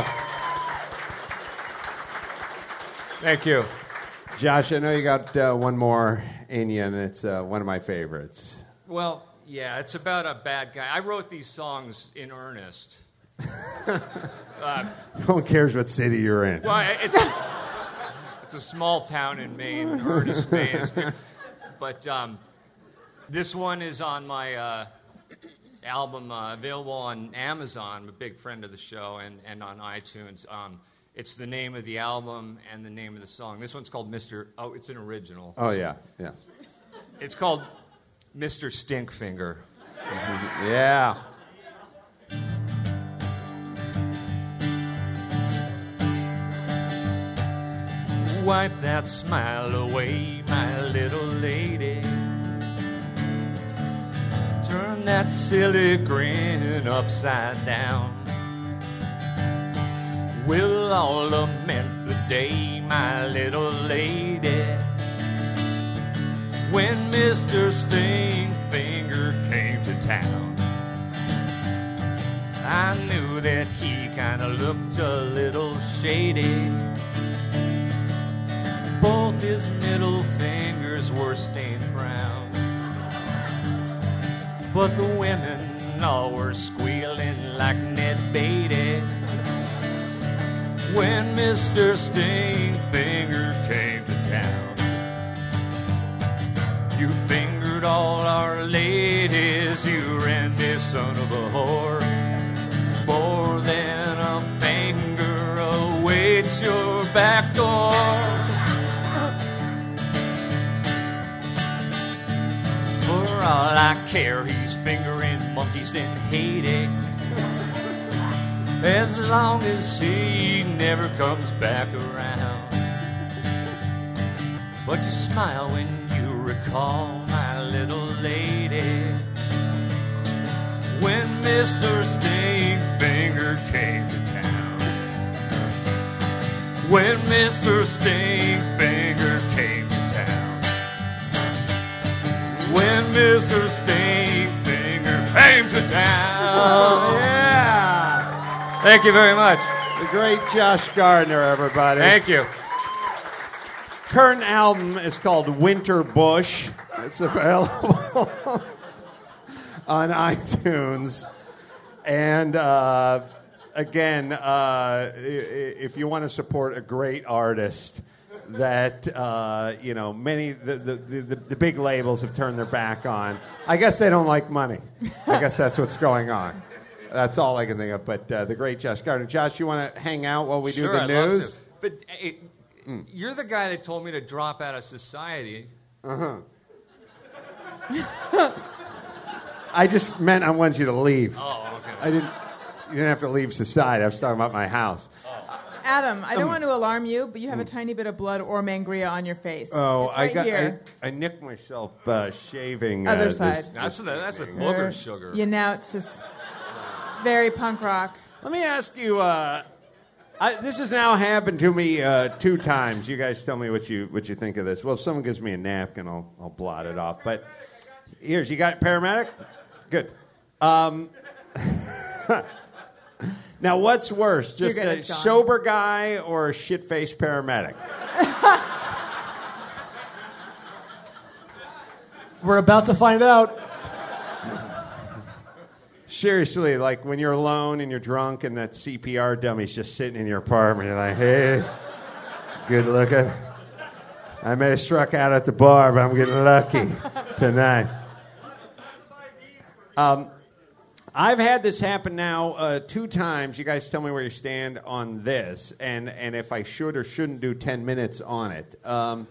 Thank you. Josh, I know you got uh, one more in you, and it's uh, one of my favorites. Well, yeah, it's about a bad guy. I wrote these songs in earnest. uh, No one cares what city you're in. well, it's, it's a small town in Maine, Ernest, Maine. But um, this one is on my uh, album, uh, available on Amazon. I'm a big friend of the show, and, and on iTunes. Um, it's the name of the album and the name of the song. This one's called Mister Oh, it's an original. Oh, yeah, yeah. It's called Mister Stinkfinger. Yeah. Wipe that smile away, my little lady. Turn that silly grin upside down. We'll all lament the day, my little lady, when Mister Stinkfinger came to town. I knew that he kind of looked a little shady. Both his middle fingers were stained brown. But the women all were squealing like Ned Beatty when Mister Stinkfinger came to town. You fingered all our ladies, you randy son of a whore. More than a finger awaits your back door. For all I care, he's fingering monkeys in Haiti. As long as he never comes back around. But you smile when you recall, my little lady, when Mister Stinkfinger came to town. When Mister Stinkfinger came to town. When Mister Stinkfinger came to town. Oh, yeah. Thank you very much. The great Josh Gardner, everybody. Thank you. Current album is called Winter Bush. It's available on iTunes. And uh, again, uh, if you want to support a great artist that uh, you know many the, the, the, the big labels have turned their back on, I guess they don't like money. I guess that's what's going on. That's all I can think of. But uh, the great Josh Gardner. Josh, you want to hang out while we Sure, do the I'd news? love to. But hey, mm. you're the guy that told me to drop out of society. Uh huh. I just meant I wanted you to leave. Oh, okay. I didn't. You didn't have to leave society. I was talking about my house. Adam, I don't Um, want to alarm you, but you have a tiny bit of blood or mangria on your face. Oh, it's right I got. here. I, I nicked myself uh, shaving. Other uh, side. This, That's this a, that's a thing. booger sugar. Yeah, now it's just, it's very punk rock. Let me ask you. Uh, I, this has now happened to me uh, two times. You guys tell me what you what you think of this. Well, if someone gives me a napkin, I'll I'll blot it off. But here's, you got paramedic? Good. Um, now, what's worse, just good, a it's gone. sober guy or a shit-faced paramedic? We're about to find out. Seriously, like when you're alone and you're drunk and that C P R dummy's just sitting in your apartment, you're like, hey, good looking. I may have struck out at the bar, but I'm getting lucky tonight. Um, I've had this happen now uh, two times. You guys tell me where you stand on this, and, and if I should or shouldn't do ten minutes on it. Um,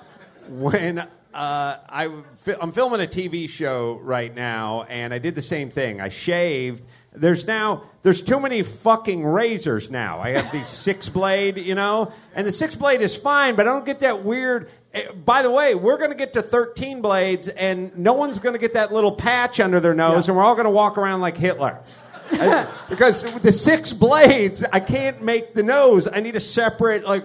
when... Uh, I, I'm filming a T V show right now, and I did the same thing. I shaved. There's now, there's too many fucking razors now. I have these six blade, you know, and the six blade is fine, but I don't get that weird. eh, By the way, we're going to get to thirteen blades, and no one's going to get that little patch under their nose, and we're all going to walk around like Hitler. I, because with the six blades, I can't make the nose. I need a separate, like,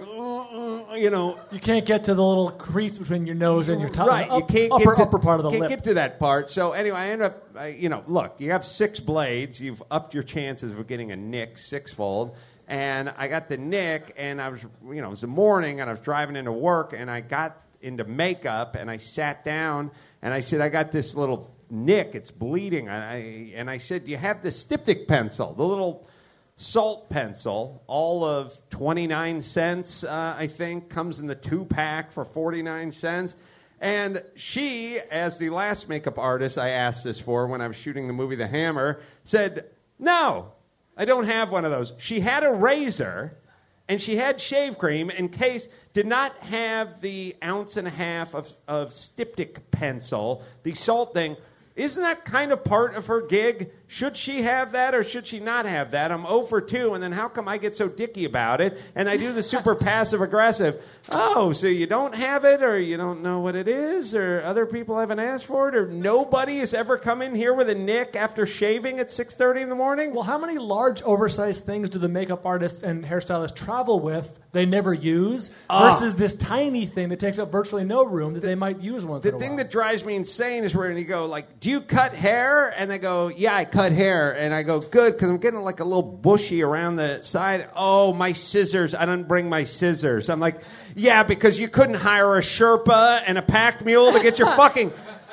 you know, You can't get to the little crease between your nose and your tongue. right? Up, you can't upper, get to, upper part of the can't lip. get to that part. So anyway, I end up, I, you know, look, you have six blades. You've upped your chances of getting a nick sixfold. And I got the nick, and I was, you know, it was the morning, and I was driving into work, and I got into makeup, and I sat down, and I said, I got this little nick. It's bleeding. And I, and I said, do you have the styptic pencil, the little salt pencil, all of twenty-nine cents, uh, I think, comes in the two-pack for forty-nine cents. And she, as the last makeup artist I asked this for when I was shooting the movie The Hammer, said, no, I don't have one of those. She had a razor, and she had shave cream in case, did not have the ounce and a half of, of styptic pencil, the salt thing. Isn't that kind of part of her gig? Should she have that or should she not have that? I'm oh for two, and then how come I get so dicky about it? And I do the super passive-aggressive, oh, so you don't have it or you don't know what it is or other people haven't asked for it or nobody has ever come in here with a nick after shaving at six thirty in the morning? Well, how many large, oversized things do the makeup artists and hairstylists travel with they never use versus this tiny thing that takes up virtually no room that they might use once The in a thing while? that drives me insane is where you go, like, do you cut hair? And they go, yeah, I cut hair. And I go, good, because I'm getting like a little bushy around the side. Oh, my scissors. I didn't bring my scissors. I'm like, yeah, because you couldn't hire a Sherpa and a pack mule to get your fucking...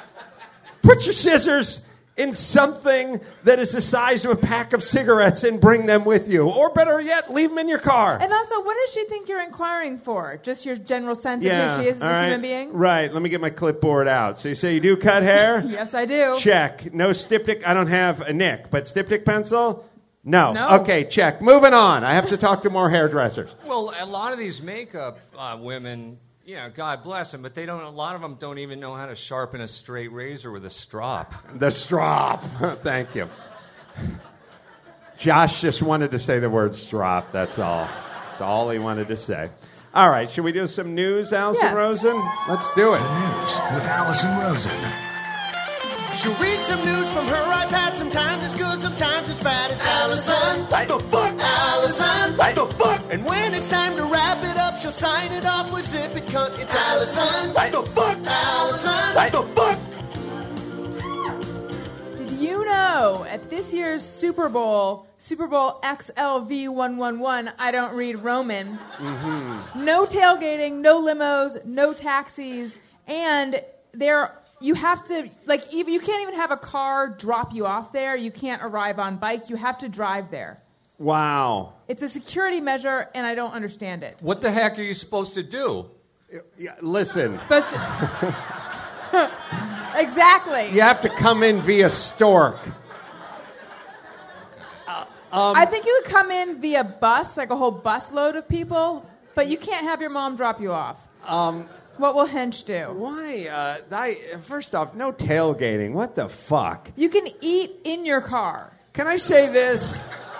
Put your scissors in something that is the size of a pack of cigarettes and bring them with you. Or better yet, leave them in your car. And also, what does she think you're inquiring for? Just your general sense of who she is as all a right. human being? Right, let me get my clipboard out. So you say you do cut hair? Yes, I do. Check. No styptic. I don't have a nick, but styptic pencil? No. No. Okay, check. Moving on. I have to talk to more hairdressers. Well, a lot of these makeup uh, women, you know, God bless them, but they don't. A lot of them don't even know how to sharpen a straight razor with a strop. The strop. Thank you. Josh just wanted to say the word strop. That's all. That's all he wanted to say. All right, should we do some news, Allison Yes. Rosen? Let's do it. News with Allison Rosen. She'll read some news from her iPad. Sometimes it's good, sometimes it's bad. It's Allison. What the fuck? Allison. What the fuck? And when it's time to wrap it up, she'll sign it off with zip it cunt. It's Allison. What the fuck? Allison. What the fuck? Did you know at this year's Super Bowl, Super Bowl X L V one one one, I don't read Roman, Mm-hmm. no tailgating, no limos, no taxis, and there you have to, like, even you can't even have a car drop you off there. You can't arrive on bike. You have to drive there. Wow. It's a security measure, and I don't understand it. What the heck are you supposed to do? Yeah, listen, Supposed to... Exactly. you have to come in via Stork. I think you could come in via bus, like a whole busload of people, but you can't have your mom drop you off. Um, What will Hench do? why? Uh, I, first off, no tailgating. What the fuck? You can eat in your car. Can I say this?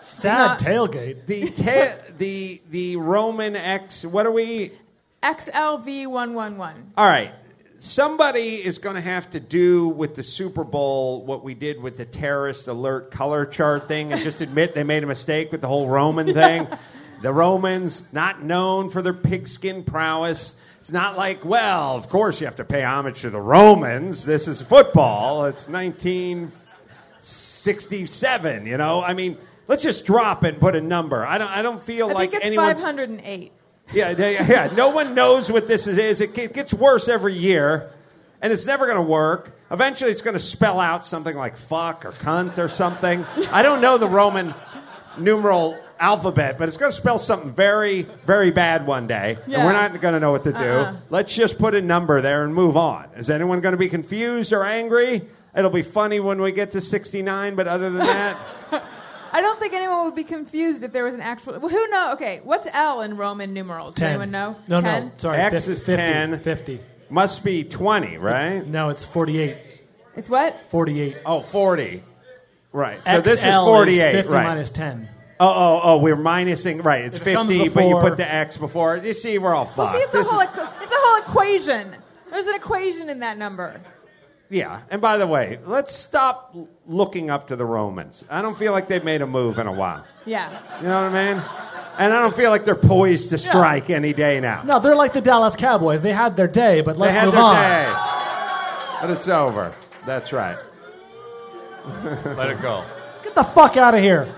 Sad tailgate. The ta- the the Roman X. What are we? X L V one one one. All right. Somebody is going to have to do with the Super Bowl what we did with the terrorist alert color chart thing and just admit they made a mistake with the whole Roman thing. The Romans, not known for their pigskin prowess. It's not like, well, of course you have to pay homage to the Romans. This is football. It's nineteen sixty-seven, you know? I mean, let's just drop it and put a number. I don't I don't feel I like think it's anyone's... five hundred eight. Yeah, yeah, yeah. No one knows what this is. It gets worse every year, and it's never going to work. Eventually, it's going to spell out something like fuck or cunt or something. I don't know the Roman numeral alphabet, but it's going to spell something very, very bad one day, Yeah. and we're not going to know what to do. Uh-uh. Let's just put a number there and move on. Is anyone going to be confused or angry? It'll be funny when we get to sixty-nine, but other than that... I don't think anyone would be confused if there was an actual... Well, who knows? Okay, what's L in Roman numerals? Does ten. anyone know? No, ten? no. Sorry. X fifty, is fifty, ten. fifty. Must be twenty, right? No, it's forty-eight. It's what? forty-eight. Oh, forty. Right. So X L this is forty-eight, fifty right? minus ten. Oh, oh, oh, we're minusing, right, it's If it comes fifty, but you before- put the X before it. You see, we're all Well, fucked. see, it's a, This whole is- equ- it's a whole equation. There's an equation in that number. yeah, and by the way, let's stop l- looking up to the Romans. I don't feel like they've made a move in a while. Yeah. You know what I mean? And I don't feel like they're poised to strike any day now. No, they're like the Dallas Cowboys. They had their day, but let's they had move their on. day. But it's over. That's right. Let it go. Get the fuck out of here.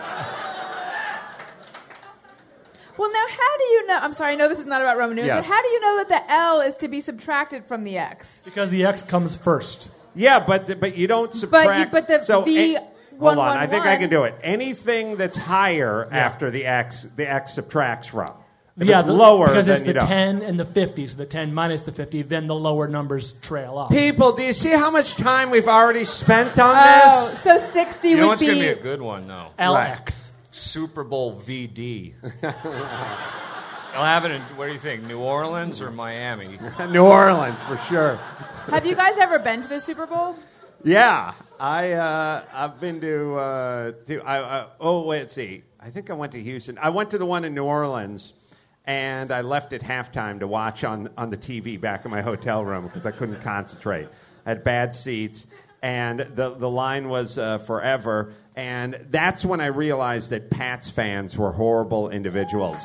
Well, now, how do you know? I'm sorry, I know this is not about Roman numerals, Yes. but how do you know that the L is to be subtracted from the X? Because the X comes first. Yeah, but the, but you don't But you- subtract. but the so, V eh, hold on, I think I one one one can do it. Anything that's higher after the X, the X subtracts from. If yeah, it's the, lower, because then it's you the don't. ten and the fifty. So the ten minus the fifty, then the lower numbers trail off. People, do you see how much time we've already spent on Oh, this? so sixty You know would what's be... going to be a good one, though? L X. Super Bowl V D. I'll have it in, what do you think, New Orleans or Miami? New Orleans, for sure. Have you guys ever been to the Super Bowl? Yeah, I uh, I've been to uh, to I, I, oh wait, let's see. I think I went to Houston. I went to the one in New Orleans, and I left at halftime to watch on on the T V back in my hotel room because I couldn't concentrate. I had bad seats, and the the line was uh, forever. And that's when I realized that Pats fans were horrible individuals.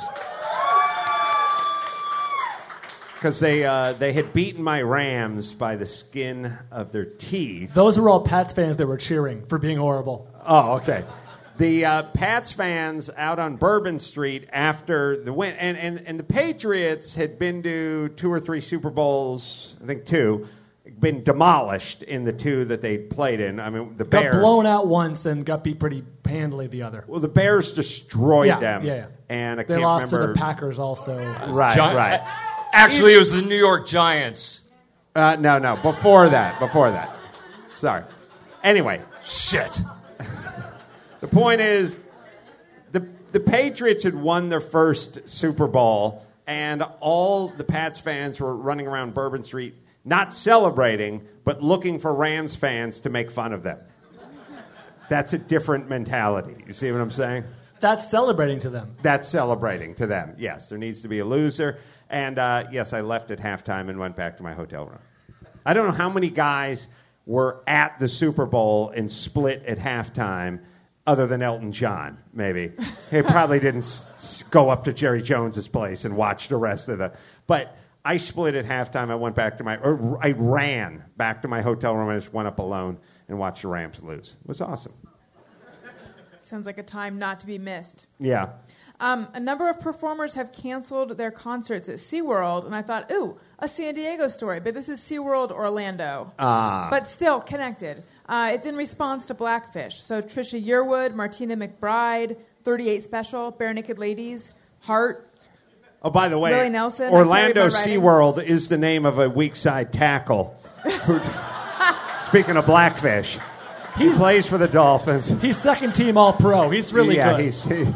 Because they uh, they had beaten my Rams by the skin of their teeth. Those were all Pats fans that were cheering for being horrible. Oh, okay. The uh, Pats fans out on Bourbon Street after the win, and, and, and the Patriots had been to two or three Super Bowls, I think two, been demolished in the two that they played in. I mean, the Got Bears. blown out once and got beat pretty handily the other. Well, the Bears destroyed yeah, them. Yeah, yeah. And I they can't lost remember. to the Packers also. Right, Gi- right. Actually, it was the New York Giants. Uh, no, no, before that, before that. Sorry. Anyway. Shit. The point is, the the Patriots had won their first Super Bowl, and all the Pats fans were running around Bourbon Street, not celebrating, but looking for Rams fans to make fun of them. That's a different mentality. You see what I'm saying? That's celebrating to them. That's celebrating to them. Yes, there needs to be a loser. And uh, yes, I left at halftime and went back to my hotel room. I don't know how many guys were at the Super Bowl and split at halftime, other than Elton John, maybe. He probably didn't s- s- go up to Jerry Jones's place and watch the rest of the. But I split at halftime. I went back to my. Or I ran back to my hotel room and just went up alone and watched the Rams lose. It was awesome. Sounds like a time not to be missed. Yeah. Um, a number of performers have canceled their concerts at SeaWorld, and I thought, ooh, a San Diego story, but this is SeaWorld Orlando. Ah. But still connected. Uh, it's in response to Blackfish. So Trisha Yearwood, Martina McBride, thirty-eight Special, Bare Naked Ladies, Heart. Oh, by the way, Willie Nelson, I Orlando carried my writing. SeaWorld is the name of a weak side tackle. Who- Speaking of Blackfish, he plays for the Dolphins. He's second team All Pro. He's really yeah, good. He's, he,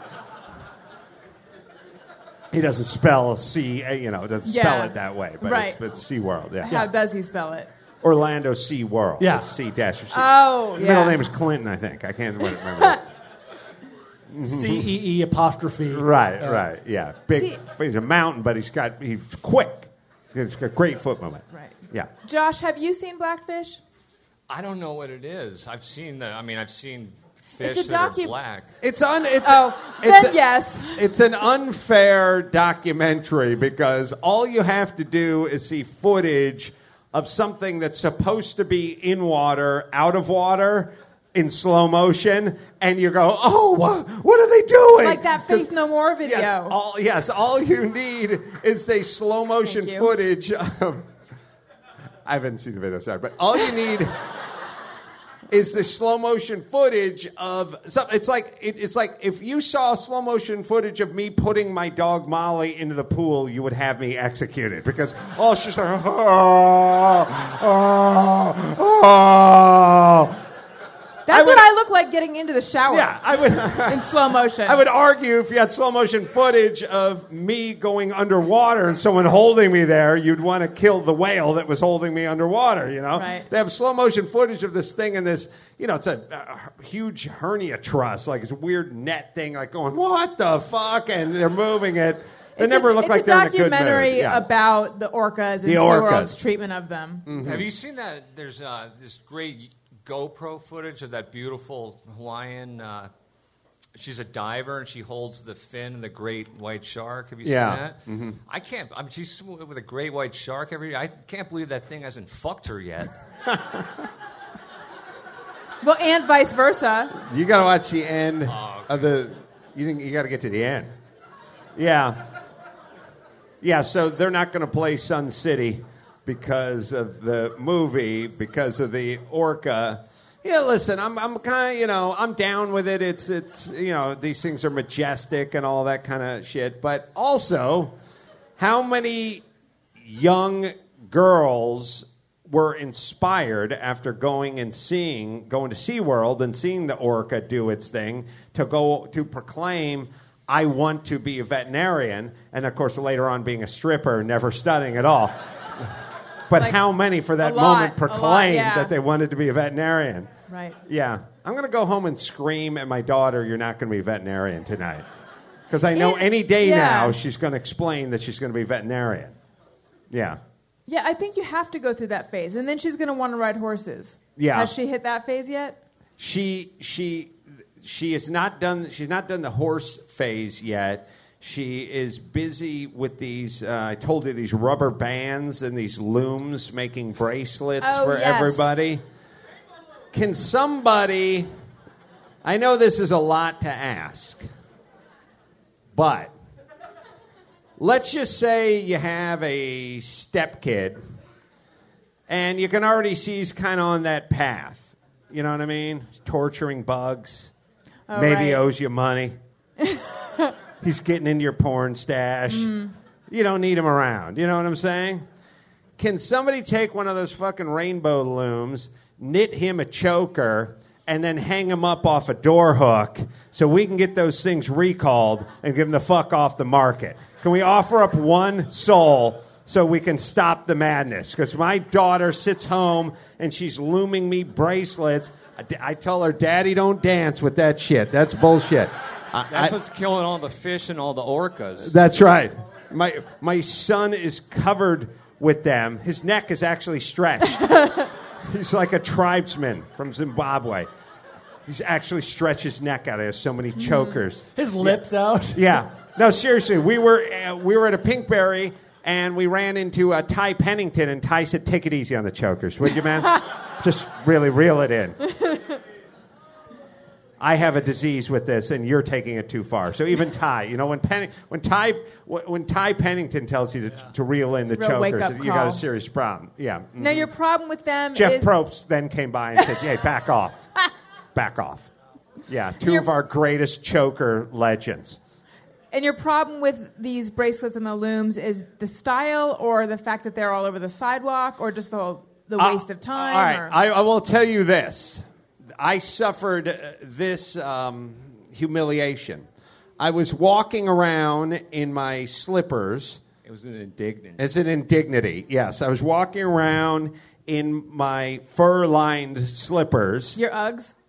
he doesn't spell C, uh, you know, doesn't Yeah. spell it that way, but Right. it's, it's SeaWorld. Yeah. How does he spell it? Orlando SeaWorld. Yeah. It's C dash C. Oh, His yeah. middle name is Clinton, I think. I can't remember. C E E apostrophe. Right, Uh, right, yeah. Big. See- He's a mountain, but he's got he's quick. He's got great foot movement. Right. Yeah. Josh, have you seen Blackfish? I don't know what it is. I've seen the. I mean, I've seen fish It's a that docu- are black. It's un. It's Oh, it's then a- yes. It's an unfair documentary because all you have to do is see footage of something that's supposed to be in water, out of water, in slow motion, and you go, "Oh, wha- what are they doing?" Like that Faith No More video. Yes, all, yes, all you need is the slow motion Thank you. footage of. I haven't seen the video, sorry, but all you need is the slow motion footage of something. It's like it, it's like if you saw slow motion footage of me putting my dog Molly into the pool, you would have me executed because all she's like, oh, oh, oh. That's I would- what I look like getting into the shower. Yeah, I would. in slow motion. I would argue if you had slow motion footage of me going underwater and someone holding me there, you'd want to kill the whale that was holding me underwater, you know? Right. They have slow motion footage of this thing and this, you know, it's a, a huge hernia truss, like it's a weird net thing, like going, what the fuck? And they're moving it. They It's never a, look it's like a they're in a good mood. documentary Yeah. about the orcas and The orcas. SeaWorld's treatment of them. Mm-hmm. Have you seen that? There's uh, this great GoPro footage of that beautiful Hawaiian. Uh, she's a diver and she holds the fin of the great white shark. Have you Yeah. seen that? Mm-hmm. I can't. I mean, she's swimming with a great white shark every day. I can't believe that thing hasn't fucked her yet. Well, and vice versa. You got to watch the end Oh, of the. You didn't, you got to get to the end. Yeah, yeah. So they're not going to play Sun City because of the movie, because of the orca. Yeah, listen, I'm I'm kind of you know I'm down with it. It's it's you know these things are majestic and all that kind of shit. But also, how many young girls were inspired after going and seeing, going to SeaWorld and seeing the orca do its thing to go to proclaim, I want to be a veterinarian, and of course later on being a stripper, never studying at all. But Like, how many for that a lot, moment a lot, proclaimed yeah. that they wanted to be a veterinarian? Right. Yeah. I'm going to go home and scream at my daughter, you're not going to be a veterinarian tonight. Because I know It- any day yeah. now she's going to explain that she's going to be a veterinarian. Yeah. Yeah, I think you have to go through that phase, and then she's going to want to ride horses. Yeah. Has she hit that phase yet? She she she is not done. She's not done the horse phase yet. She is busy with these. Uh, I told you these rubber bands and these looms making bracelets Oh, for yes. everybody. Can somebody? I know this is a lot to ask, but let's just say you have a stepkid, and you can already see he's kind of on that path. You know what I mean? He's torturing bugs. Oh, Maybe right. he owes you money. He's getting into your porn stash. Mm. You don't need him around. You know what I'm saying? Can somebody take one of those fucking rainbow looms, knit him a choker, and then hang him up off a door hook so we can get those things recalled and give them the fuck off the market? Can we offer up one soul so we can stop the madness? Because my daughter sits home and she's looming me bracelets. I, I tell her, Daddy, don't dance with that shit. That's bullshit. I- That's I- what's killing all the fish and all the orcas. That's right. My my son is covered with them. His neck is actually stretched. He's like a tribesman from Zimbabwe. He's actually stretched his neck out. He has so many chokers. His lips out. Yeah. No, seriously. We were uh, we were at a Pinkberry and we ran into uh, Ty Pennington, and Ty said, "Take it easy on the chokers, would you, man? Just really reel it in." I have a disease with this, and you're taking it too far. So even Ty, you know, when Penn, when Ty, when Ty Pennington tells you to, to reel in the It's a real chokers, wake-up you got call. a serious problem. Yeah. Now, mhm. your problem with them Jeff is... Probst then came by and said, "Hey, back off, back off." Yeah, two Your- of our greatest choker legends. And your problem with these bracelets and the looms is the style, or the fact that they're all over the sidewalk, or just the the Uh, waste of time? All right, or- I, I will tell you this. I suffered uh, this um, humiliation. I was walking around in my slippers. It was an indignant. It's an indignity, yes. I was walking around in my fur-lined slippers. Your Uggs?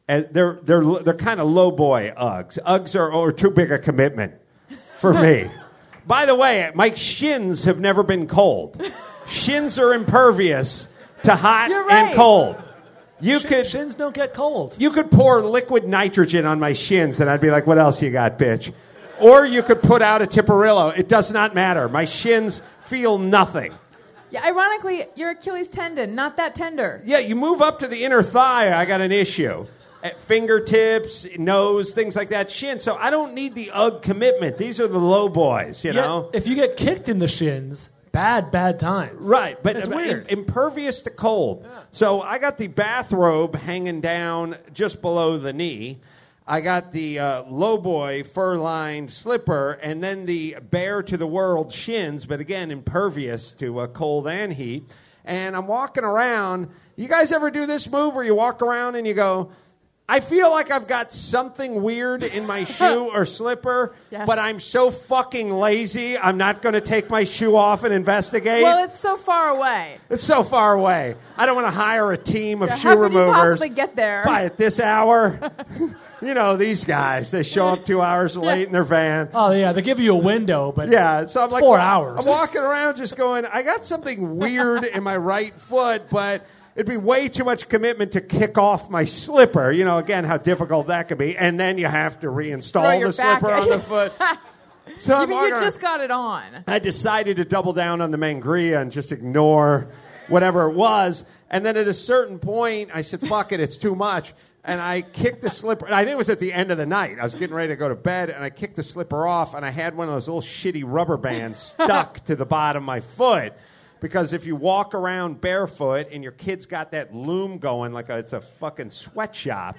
And they're they're they're kind of low boy Uggs. Uggs are, are too big a commitment for me. By the way, my shins have never been cold. Shins are impervious to hot You're right. and cold. You Sh- could shins don't get cold. You could pour liquid nitrogen on my shins, and I'd be like, "What else you got, bitch?" Or you could put out a Tipperillo. It does not matter. My shins feel nothing. Yeah, ironically, your Achilles tendon, not that tender. Yeah, you move up to the inner thigh, I got an issue. At fingertips, nose, things like that, shin. So I don't need the Ugg commitment. These are the low boys, you Yet, know? if you get kicked in the shins, bad, bad times. Right, but it's im- weird. impervious to cold. Yeah. So I got the bathrobe hanging down just below the knee. I got the uh, low boy fur-lined slipper, and then the bare to the world shins, but again, impervious to uh, cold and heat. And I'm walking around. You guys ever do this move where you walk around and you go, I feel like I've got something weird in my shoe or slipper, yes. but I'm so fucking lazy, I'm not going to take my shoe off and investigate. Well, it's so far away. It's so far away. I don't want to hire a team of Yeah, shoe how could you removers. possibly get there? By at this hour. You know, these guys, they show up two hours late in their van. Oh, yeah, they give you a window, but Yeah, so I'm it's like, four well, hours. I'm walking around just going, I got something weird in my right foot, but it'd be way too much commitment to kick off my slipper. You know, again, how difficult that could be. And then you have to Throw reinstall your the back- slipper on the foot. So You I'm mean walking you around. just got it on? I decided to double down on the Mangria and just ignore whatever it was. And then at a certain point, I said, fuck it, it's too much. And I kicked the slipper. And I think it was at the end of the night. I was getting ready to go to bed, and I kicked the slipper off, and I had one of those little shitty rubber bands stuck to the bottom of my foot. Because if you walk around barefoot and your kid's got that loom going like a, it's a fucking sweatshop,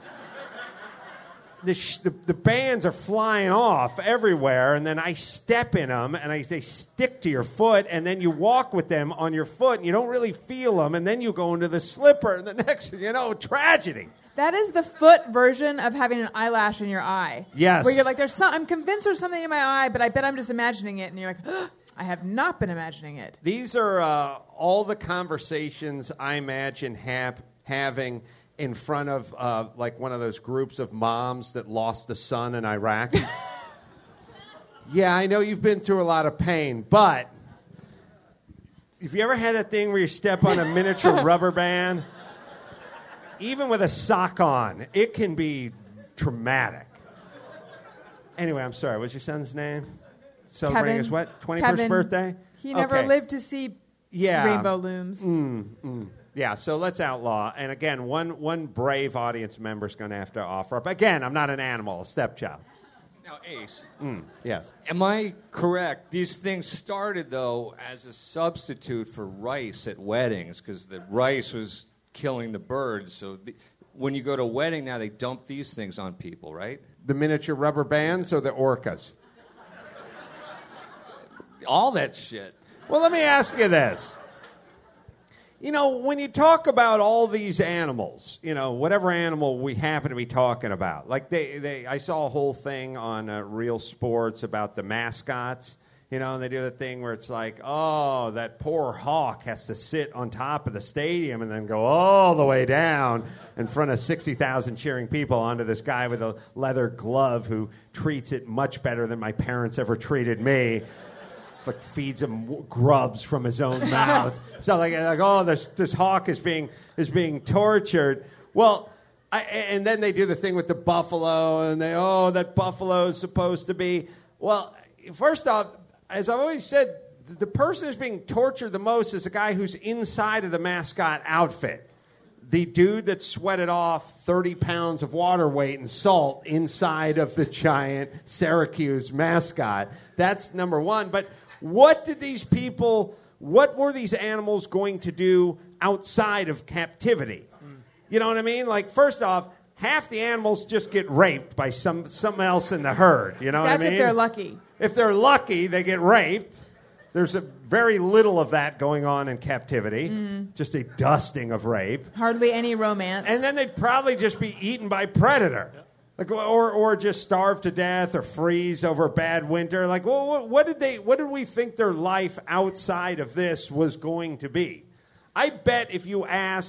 the, sh- the the bands are flying off everywhere, and then I step in them, and I, they stick to your foot, and then you walk with them on your foot, and you don't really feel them, and then you go into the slipper, and the next thing you know, tragedy. That is the foot version of having an eyelash in your eye. Yes. Where you're like, there's some, I'm convinced there's something in my eye, but I bet I'm just imagining it. And you're like, oh, I have not been imagining it. These are uh, all the conversations I imagine hap- having in front of uh, like one of those groups of moms that lost a son in Iraq. Yeah, I know you've been through a lot of pain, but have you ever had that thing where you step on a miniature rubber band? Even with a sock on, it can be traumatic. Anyway, I'm sorry. What's your son's name? Celebrating Kevin. his what? twenty-first Kevin. birthday? He never Okay. lived to see Yeah. rainbow looms. Mm, mm. Yeah, so let's outlaw. And again, one one brave audience member is going to have to offer up. Again, I'm not an animal, a stepchild. Now, Ace, Mm, yes. am I correct? These things started, though, as a substitute for rice at weddings because the rice was killing the birds. So the, when you go to a wedding now, they dump these things on people, right? The miniature rubber bands or the orcas? All that shit. Well, let me ask you this. You know, when you talk about all these animals, you know, whatever animal we happen to be talking about, like they, they I saw a whole thing on uh, Real Sports about the mascots, you know, and they do the thing where it's like, oh, that poor hawk has to sit on top of the stadium and then go all the way down in front of sixty thousand cheering people onto this guy with a leather glove who treats it much better than my parents ever treated me. Like feeds him w- grubs from his own mouth. So like, like oh, this this hawk is being is being tortured. Well, I, and then they do the thing with the buffalo, and they oh, that buffalo is supposed to be. Well, first off, as I've always said, the person who's being tortured the most is the guy who's inside of the mascot outfit. The dude that sweated off thirty pounds of water weight and salt inside of the giant Syracuse mascot. That's number one. But what did these people, what were these animals going to do outside of captivity? Mm. You know what I mean? Like, first off, half the animals just get raped by some something else in the herd. You know That's what I mean? if they're lucky. If they're lucky, they get raped. There's a very little of that going on in captivity. Mm. Just a dusting of rape. Hardly any romance. And then they'd probably just be eaten by predator. Like, or or just starve to death or freeze over a bad winter. Like, well, what, what did they? What did we think their life outside of this was going to be? I bet if you asked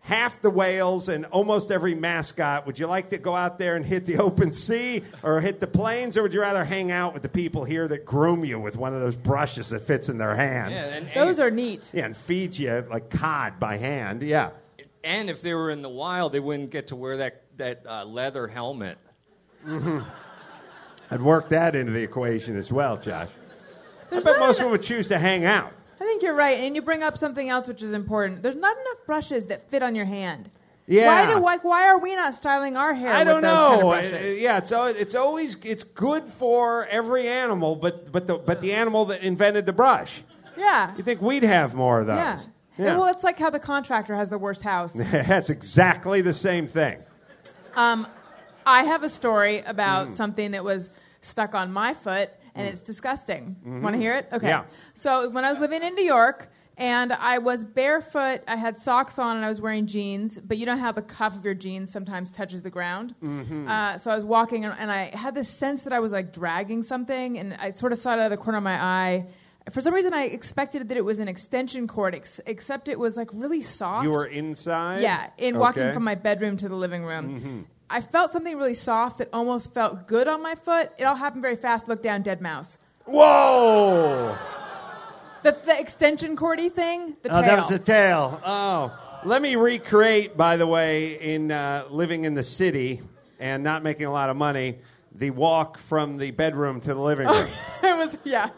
half the whales and almost every mascot. Would you like to go out there and hit the open sea or hit the plains, or would you rather hang out with the people here that groom you with one of those brushes that fits in their hand? Yeah, and, and Those are neat. Yeah, and feeds you like cod by hand. Yeah. And if they were in the wild, they wouldn't get to wear that, that uh, leather helmet. Mm-hmm. I'd work that into the equation as well, Josh. There's I bet not most of enough- them would choose to hang out. I think you're right, and you bring up something else which is important. There's not enough brushes that fit on your hand. Yeah. Why do like why are we not styling our hair? I with don't those kind of know. brushes? Uh, yeah, it's al- it's always it's good for every animal, but but the but the animal that invented the brush. Yeah. You think we'd have more of those? Yeah. Yeah. Well, it's like how the contractor has the worst house. That's exactly the same thing. Um, I have a story about Mm. something that was stuck on my foot, and it's disgusting. Mhm. Want to hear it? Okay. Yeah. So when I was living in New York, and I was barefoot, I had socks on, and I was wearing jeans, but you know how the cuff of your jeans sometimes touches the ground? Mhm. Uh, so I was walking, and, and I had this sense that I was like dragging something, and I sort of saw it out of the corner of my eye. For some reason, I expected that it was an extension cord, ex- except it was like really soft. You were inside? Yeah, in walking Okay. from my bedroom to the living room. Mhm. I felt something really soft that almost felt good on my foot. It all happened very fast. Look down, dead mouse. Whoa! The, the extension cordy thing, the Oh, tail. that was the tail. Oh. Let me recreate, by the way, in uh, living in the city and not making a lot of money, the walk from the bedroom to the living room. It was, yeah.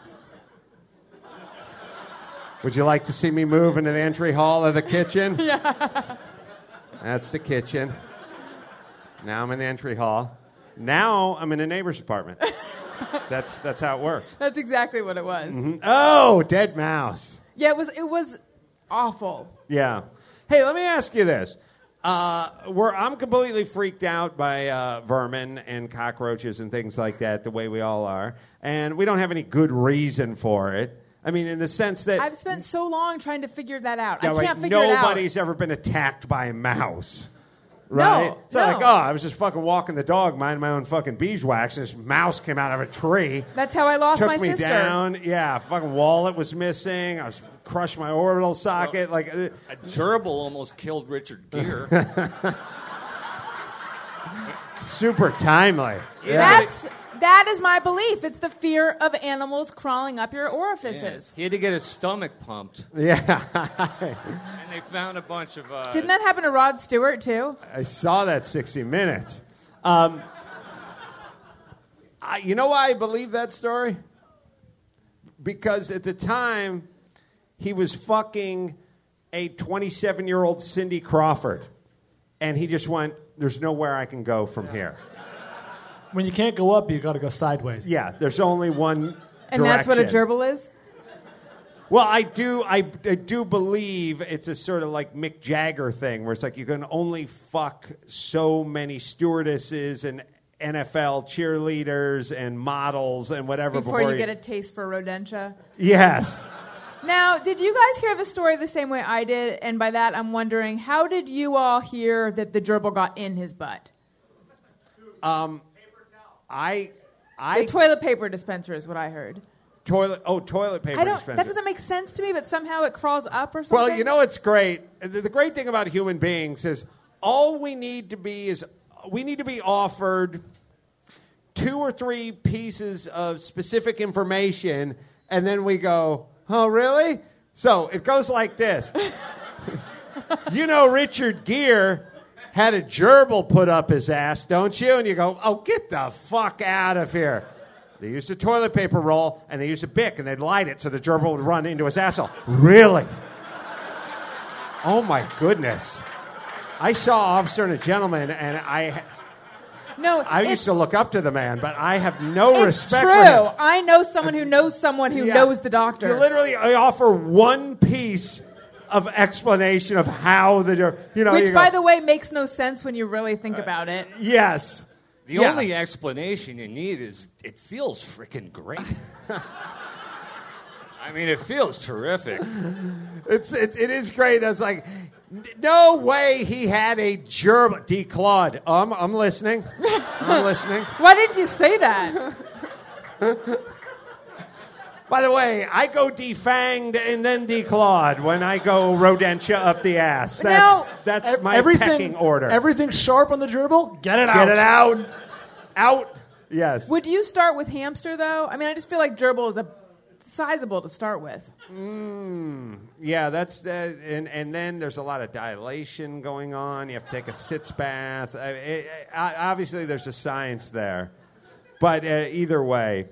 Would you like to see me move into the entry hall of the kitchen? Yeah. That's the kitchen. Now I'm in the entry hall. Now I'm in a neighbor's apartment. That's that's how it works. That's exactly what it was. Mhm. Oh, dead mouse. Yeah, it was. It was awful. Yeah. Hey, let me ask you this. Uh, we're, I'm completely freaked out by uh, vermin and cockroaches and things like that, the way we all are. And we don't have any good reason for it. I mean, in the sense that... I've spent so long trying to figure that out. Yeah, I right, can't figure it out. nobody's ever been attacked by a mouse. Right? No, It's not no. like, oh, I was just fucking walking the dog, minding my own fucking beeswax, and this mouse came out of a tree. That's how I lost took my me sister. down. Yeah, fucking wallet was missing. I was crushed my orbital socket. like uh, A gerbil almost killed Richard Gere. super timely. That's that is my belief. It's the fear of animals crawling up your orifices. He had to get his stomach pumped. Yeah. And they found a bunch of... Uh, Didn't that happen to Rod Stewart too? I saw that sixty minutes. Um, I, you know why I believe that story? Because at the time, he was fucking a twenty-seven-year-old Cindy Crawford. And he just went, there's nowhere I can go from here. When you can't go up, you got to go sideways. Yeah, there's only one And that's what a direction. gerbil is? Well, I do, I, I do believe it's a sort of like Mick Jagger thing, where it's like you can only fuck so many stewardesses and N F L cheerleaders and models and whatever Before, before, you get a taste for rodentia. Yes. Now, did you guys hear the story the same way I did? And by that, I'm wondering, how did you all hear that the gerbil got in his butt? Um, I, I The toilet paper dispenser is what I heard. toilet. Oh, toilet paper I don't. dispenser. That doesn't make sense to me. But somehow it crawls up or something. Well, you know what's great? The, the great thing about human beings is all we need to be is we need to be offered two or three pieces of specific information, and then we go, oh, really? So it goes like this. You know Richard Gere had a gerbil put up his ass, don't you? And you go, oh, get the fuck out of here. They used a toilet paper roll, and they used a Bic, and they'd light it so the gerbil would run into his asshole. Really? Oh, my goodness. I saw Officer and a Gentleman, and I No, I it's, used to look up to the man, but I have no it's respect true. for him. I know someone who knows someone who Yeah. knows the doctor. You literally offer one piece of explanation of how the, you know, Which, you go, by the way, makes no sense when you really think about it. yes. The Yeah. only explanation you need is it feels freaking great. I mean, it feels terrific. It's it, it is great. That's like, no way he had a gerbil. D. Claude, oh, I'm I'm listening. I'm listening. Why didn't you say that? By the way, I go defanged and then declawed when I go rodentia up the ass. That's Now- that's my everything, pecking order. Everything sharp on the gerbil, get it out. Get it out. Out. Yes. Would you start with hamster though? I mean, I just feel like gerbil is a sizable to start with. Mm, yeah, that's uh, and and then there's a lot of dilation going on. You have to take a sitz bath. I, it, I, obviously, there's a science there, but uh, either way.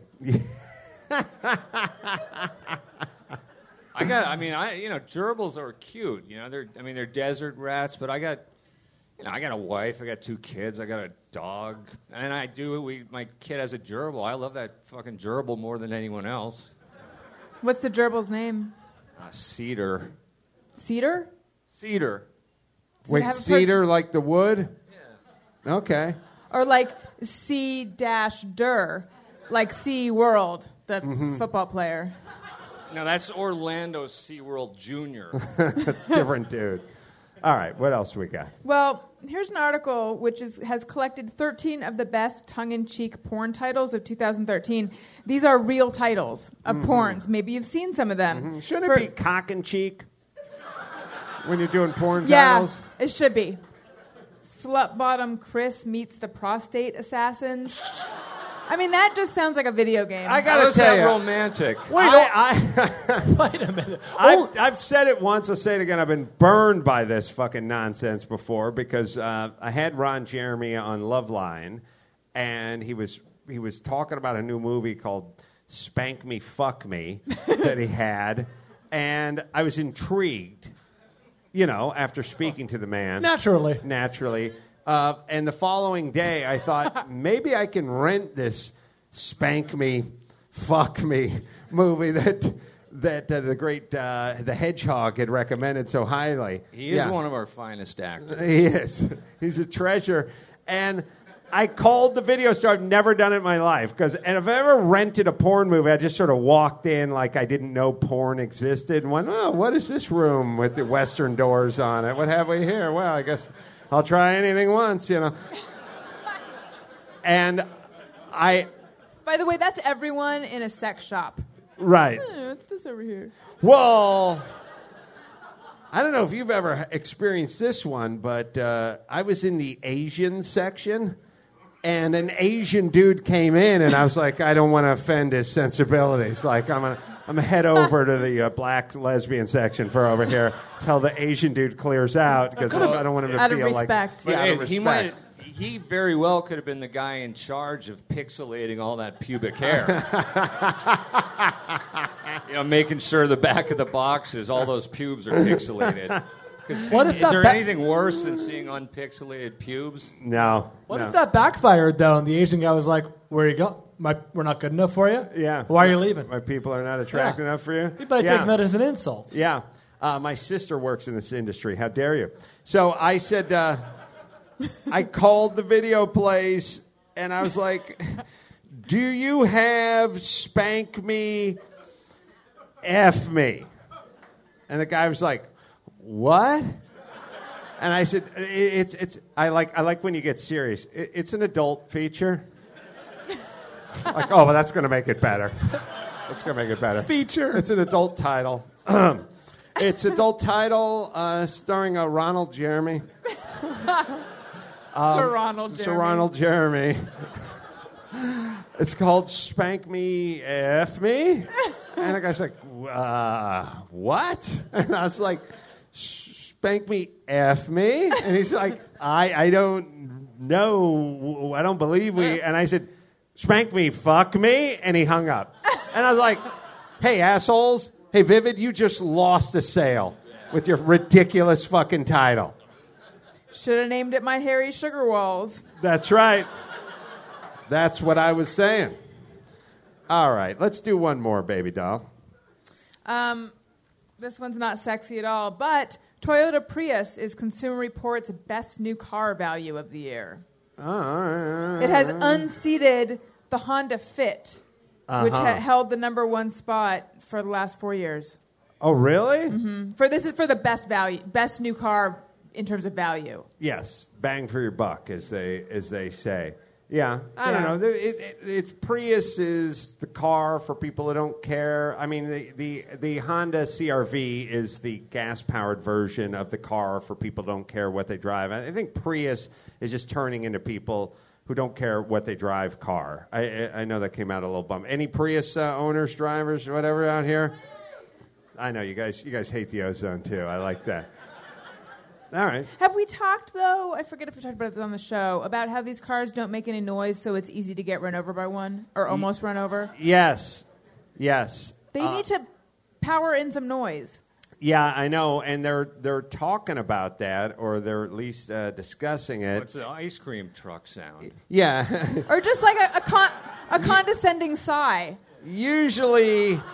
I got. I mean, I you know, gerbils are cute. You know, they're. I mean, they're desert rats. But I got. You know, I got a wife. I got two kids. I got a dog, and I do. We. My kid has a gerbil. I love that fucking gerbil more than anyone else. What's the gerbil's name? Uh, Cedar. Cedar? Cedar. Does it Wait, have a cedar pers- like the wood? Yeah. Okay. Or like C dash Der, like Sea World, the Mhm. football player. No, that's Orlando SeaWorld Junior That's different, dude. All right, what else we got? Well, here's an article which is, has collected thirteen of the best tongue-in-cheek porn titles of two thousand thirteen. These are real titles of Mhm. porns. Maybe you've seen some of them. Mm-hmm. Shouldn't For- it be cock and cheek when you're doing porn Yeah, titles? it should be. Slut Bottom Chris meets the prostate assassins. I mean, that just sounds like a video game. I gotta How is tell that you, romantic? Wait, I, Wait a minute. I've, I've said it once, I'll say it again. I've been burned by this fucking nonsense before because uh, I had Ron Jeremy on Loveline, and he was he was talking about a new movie called Spank Me, Fuck Me that he had, and I was intrigued, you know, after speaking to the man. Naturally. Naturally. Uh, and the following day, I thought, maybe I can rent this Spank Me, Fuck Me movie that that uh, the great uh, the Hedgehog had recommended so highly. He is Yeah. one of our finest actors. He is. He's a treasure. And I called the video store. I've never done it in my life. Because, and if I ever rented a porn movie, I just sort of walked in like I didn't know porn existed and went, oh, what is this room with the Western doors on it? What have we here? Well, I guess I'll try anything once, you know. And I, By the way, that's everyone in a sex shop. right. Eh, what's this over here? Well, I don't know if you've ever experienced this one, but uh, I was in the Asian section, and an Asian dude came in, and I was like, I don't want to offend his sensibilities. Like, I'm gonna, I'm gonna head over to the uh, black lesbian section for over here till the Asian dude clears out because I don't, I don't want him to Out of feel like respect. yeah, out of But he respect. might. He very well could have been the guy in charge of pixelating all that pubic hair. You know, making sure the back of the boxes, all those pubes are pixelated. 'Cause What if is that there ba- anything worse than seeing unpixelated pubes? No. What no. if that backfired, though, and the Asian guy was like, where you go? My, we're not good enough for you? Yeah. Why are you leaving? My people are not attractive Yeah. enough for you? You better Yeah. take that as an insult. Yeah. Uh, my sister works in this industry. How dare you? So I said, uh, I called the video place, and I was like, do you have Spank Me, F Me? And the guy was like, what? And I said, "I- it's, it's, I like, I like when you get serious. I- It's an adult feature. Like, oh, well, that's going to make it better. That's going to make it better. Feature. It's an adult title. It's adult title uh, starring uh, Ronald Jeremy. Sir Ronald Sir Jeremy. Ronald Jeremy. It's called Spank Me, F Me. And the guy's like, uh, what? And I was like, Spank Me, F Me? And he's like, I, I don't know. I don't believe we. And I said, Spank Me, fuck me. And he hung up. And I was like, hey, assholes. Hey, Vivid, you just lost a sale with your ridiculous fucking title. Should have named it My Hairy Sugar Walls. That's right. That's what I was saying. All right, let's do one more, baby doll. Um, this one's not sexy at all, but Toyota Prius is Consumer Reports' best new car value of the year. Uh, It has unseated the Honda Fit, which Uh-huh. ha- held the number one spot for the last four years. Oh, really? Mm-hmm. For this is for the best value, best new car in terms of value. Yes, bang for your buck, as they as they say. Yeah, I Yeah. don't know. There- It, it, it's Prius is the car for people who don't care. I mean, the, the, the Honda C R V is the gas-powered version of the car for people who don't care what they drive. I I think Prius is just turning into people who don't care what they drive car. I, I, I know that came out a little bum. Any Prius uh, owners, drivers, whatever out here? I know you guys. You guys hate the ozone too. I like that. All right. Have we talked, though, I forget if we talked about this on the show, about how these cars don't make any noise, so it's easy to get run over by one, or almost run over? Yes. Yes. They Uh, need to power in some noise. Yeah, I know, and they're they're talking about that, or they're at least uh, discussing it. What's the ice cream truck sound? Yeah. Or just like a, a, con- a condescending sigh. Usually,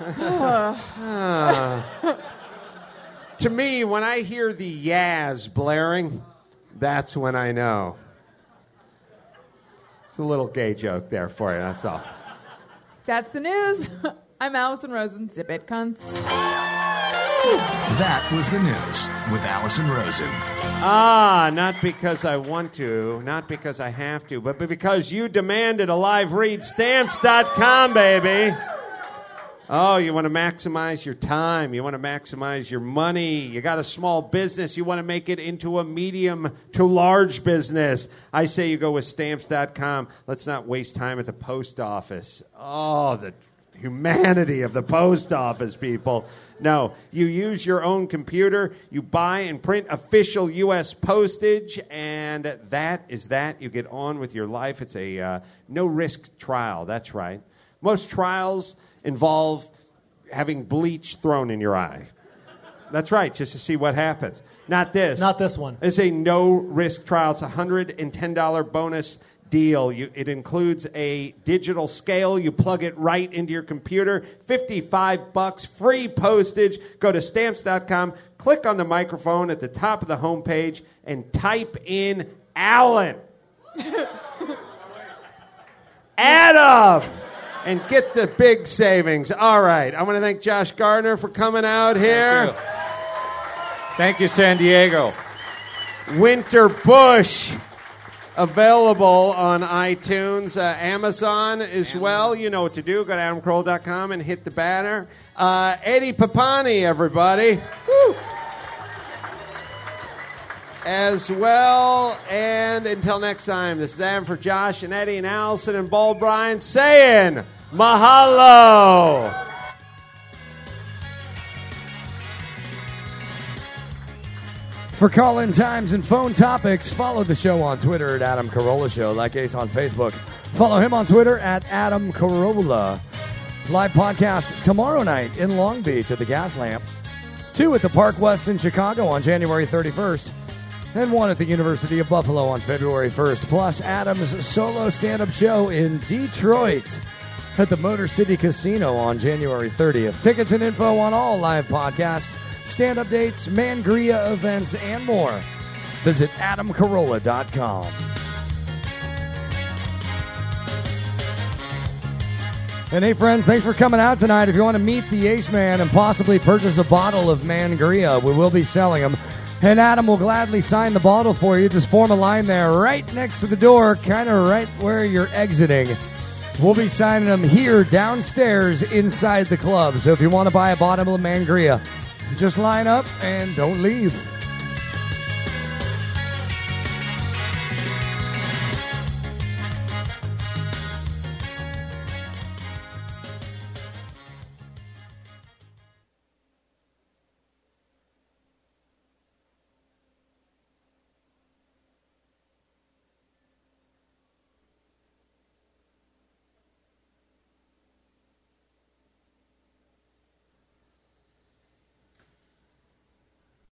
uh, to me, when I hear the yaz blaring, that's when I know. It's a little gay joke there for you, that's all. That's the news. I'm Allison Rosen. Zip it, cunts. That was the news with Allison Rosen. Ah, not because I want to, not because I have to, but because you demanded a live read. Stamps dot com, baby. Oh, you want to maximize your time. You want to maximize your money. You got a small business. You want to make it into a medium to large business. I say you go with Stamps dot com. Let's not waste time at the post office. Oh, the humanity of the post office, people. No, you use your own computer, you buy and print official U S postage, and that is that. You get on with your life. It's a uh, no-risk trial. That's right. Most trials involve having bleach thrown in your eye. That's right, just to see what happens. Not this. Not this one. It's a no-risk trial. It's a one hundred ten dollars bonus deal. You, it includes a digital scale. You plug it right into your computer. fifty-five bucks, free postage. Go to Stamps dot com, click on the microphone at the top of the homepage, and type in Alan. Adam! And get the big savings. All right. I want to thank Josh Gardner for coming out here. Thank you, Thank you San Diego. Winter Bush. Available on iTunes, uh, Amazon as well. You know what to do. Go to adam carolla dot com and hit the banner. Uh, Eddie Papani, everybody. Woo. As well. And until next time, this is Adam for Josh and Eddie and Allison and Bald Brian saying mahalo. For call-in times and phone topics, follow the show on Twitter at Adam Carolla Show. Like Ace on Facebook. Follow him on Twitter at Adam Carolla. Live podcast tomorrow night in Long Beach at the Gas Lamp. Two at the Park West in Chicago on January thirty-first. And one at the University of Buffalo on February first. Plus Adam's solo stand-up show in Detroit at the Motor City Casino on January thirtieth. Tickets and info on all live podcasts, stand-up dates, Mangria events, and more. Visit adam carolla dot com. And hey, friends, thanks for coming out tonight. If you want to meet the Ace Man and possibly purchase a bottle of Mangria, we will be selling them. And Adam will gladly sign the bottle for you. Just form a line there right next to the door, kind of right where you're exiting. We'll be signing them here downstairs inside the club. So if you want to buy a bottle of Mangria, just line up and don't leave.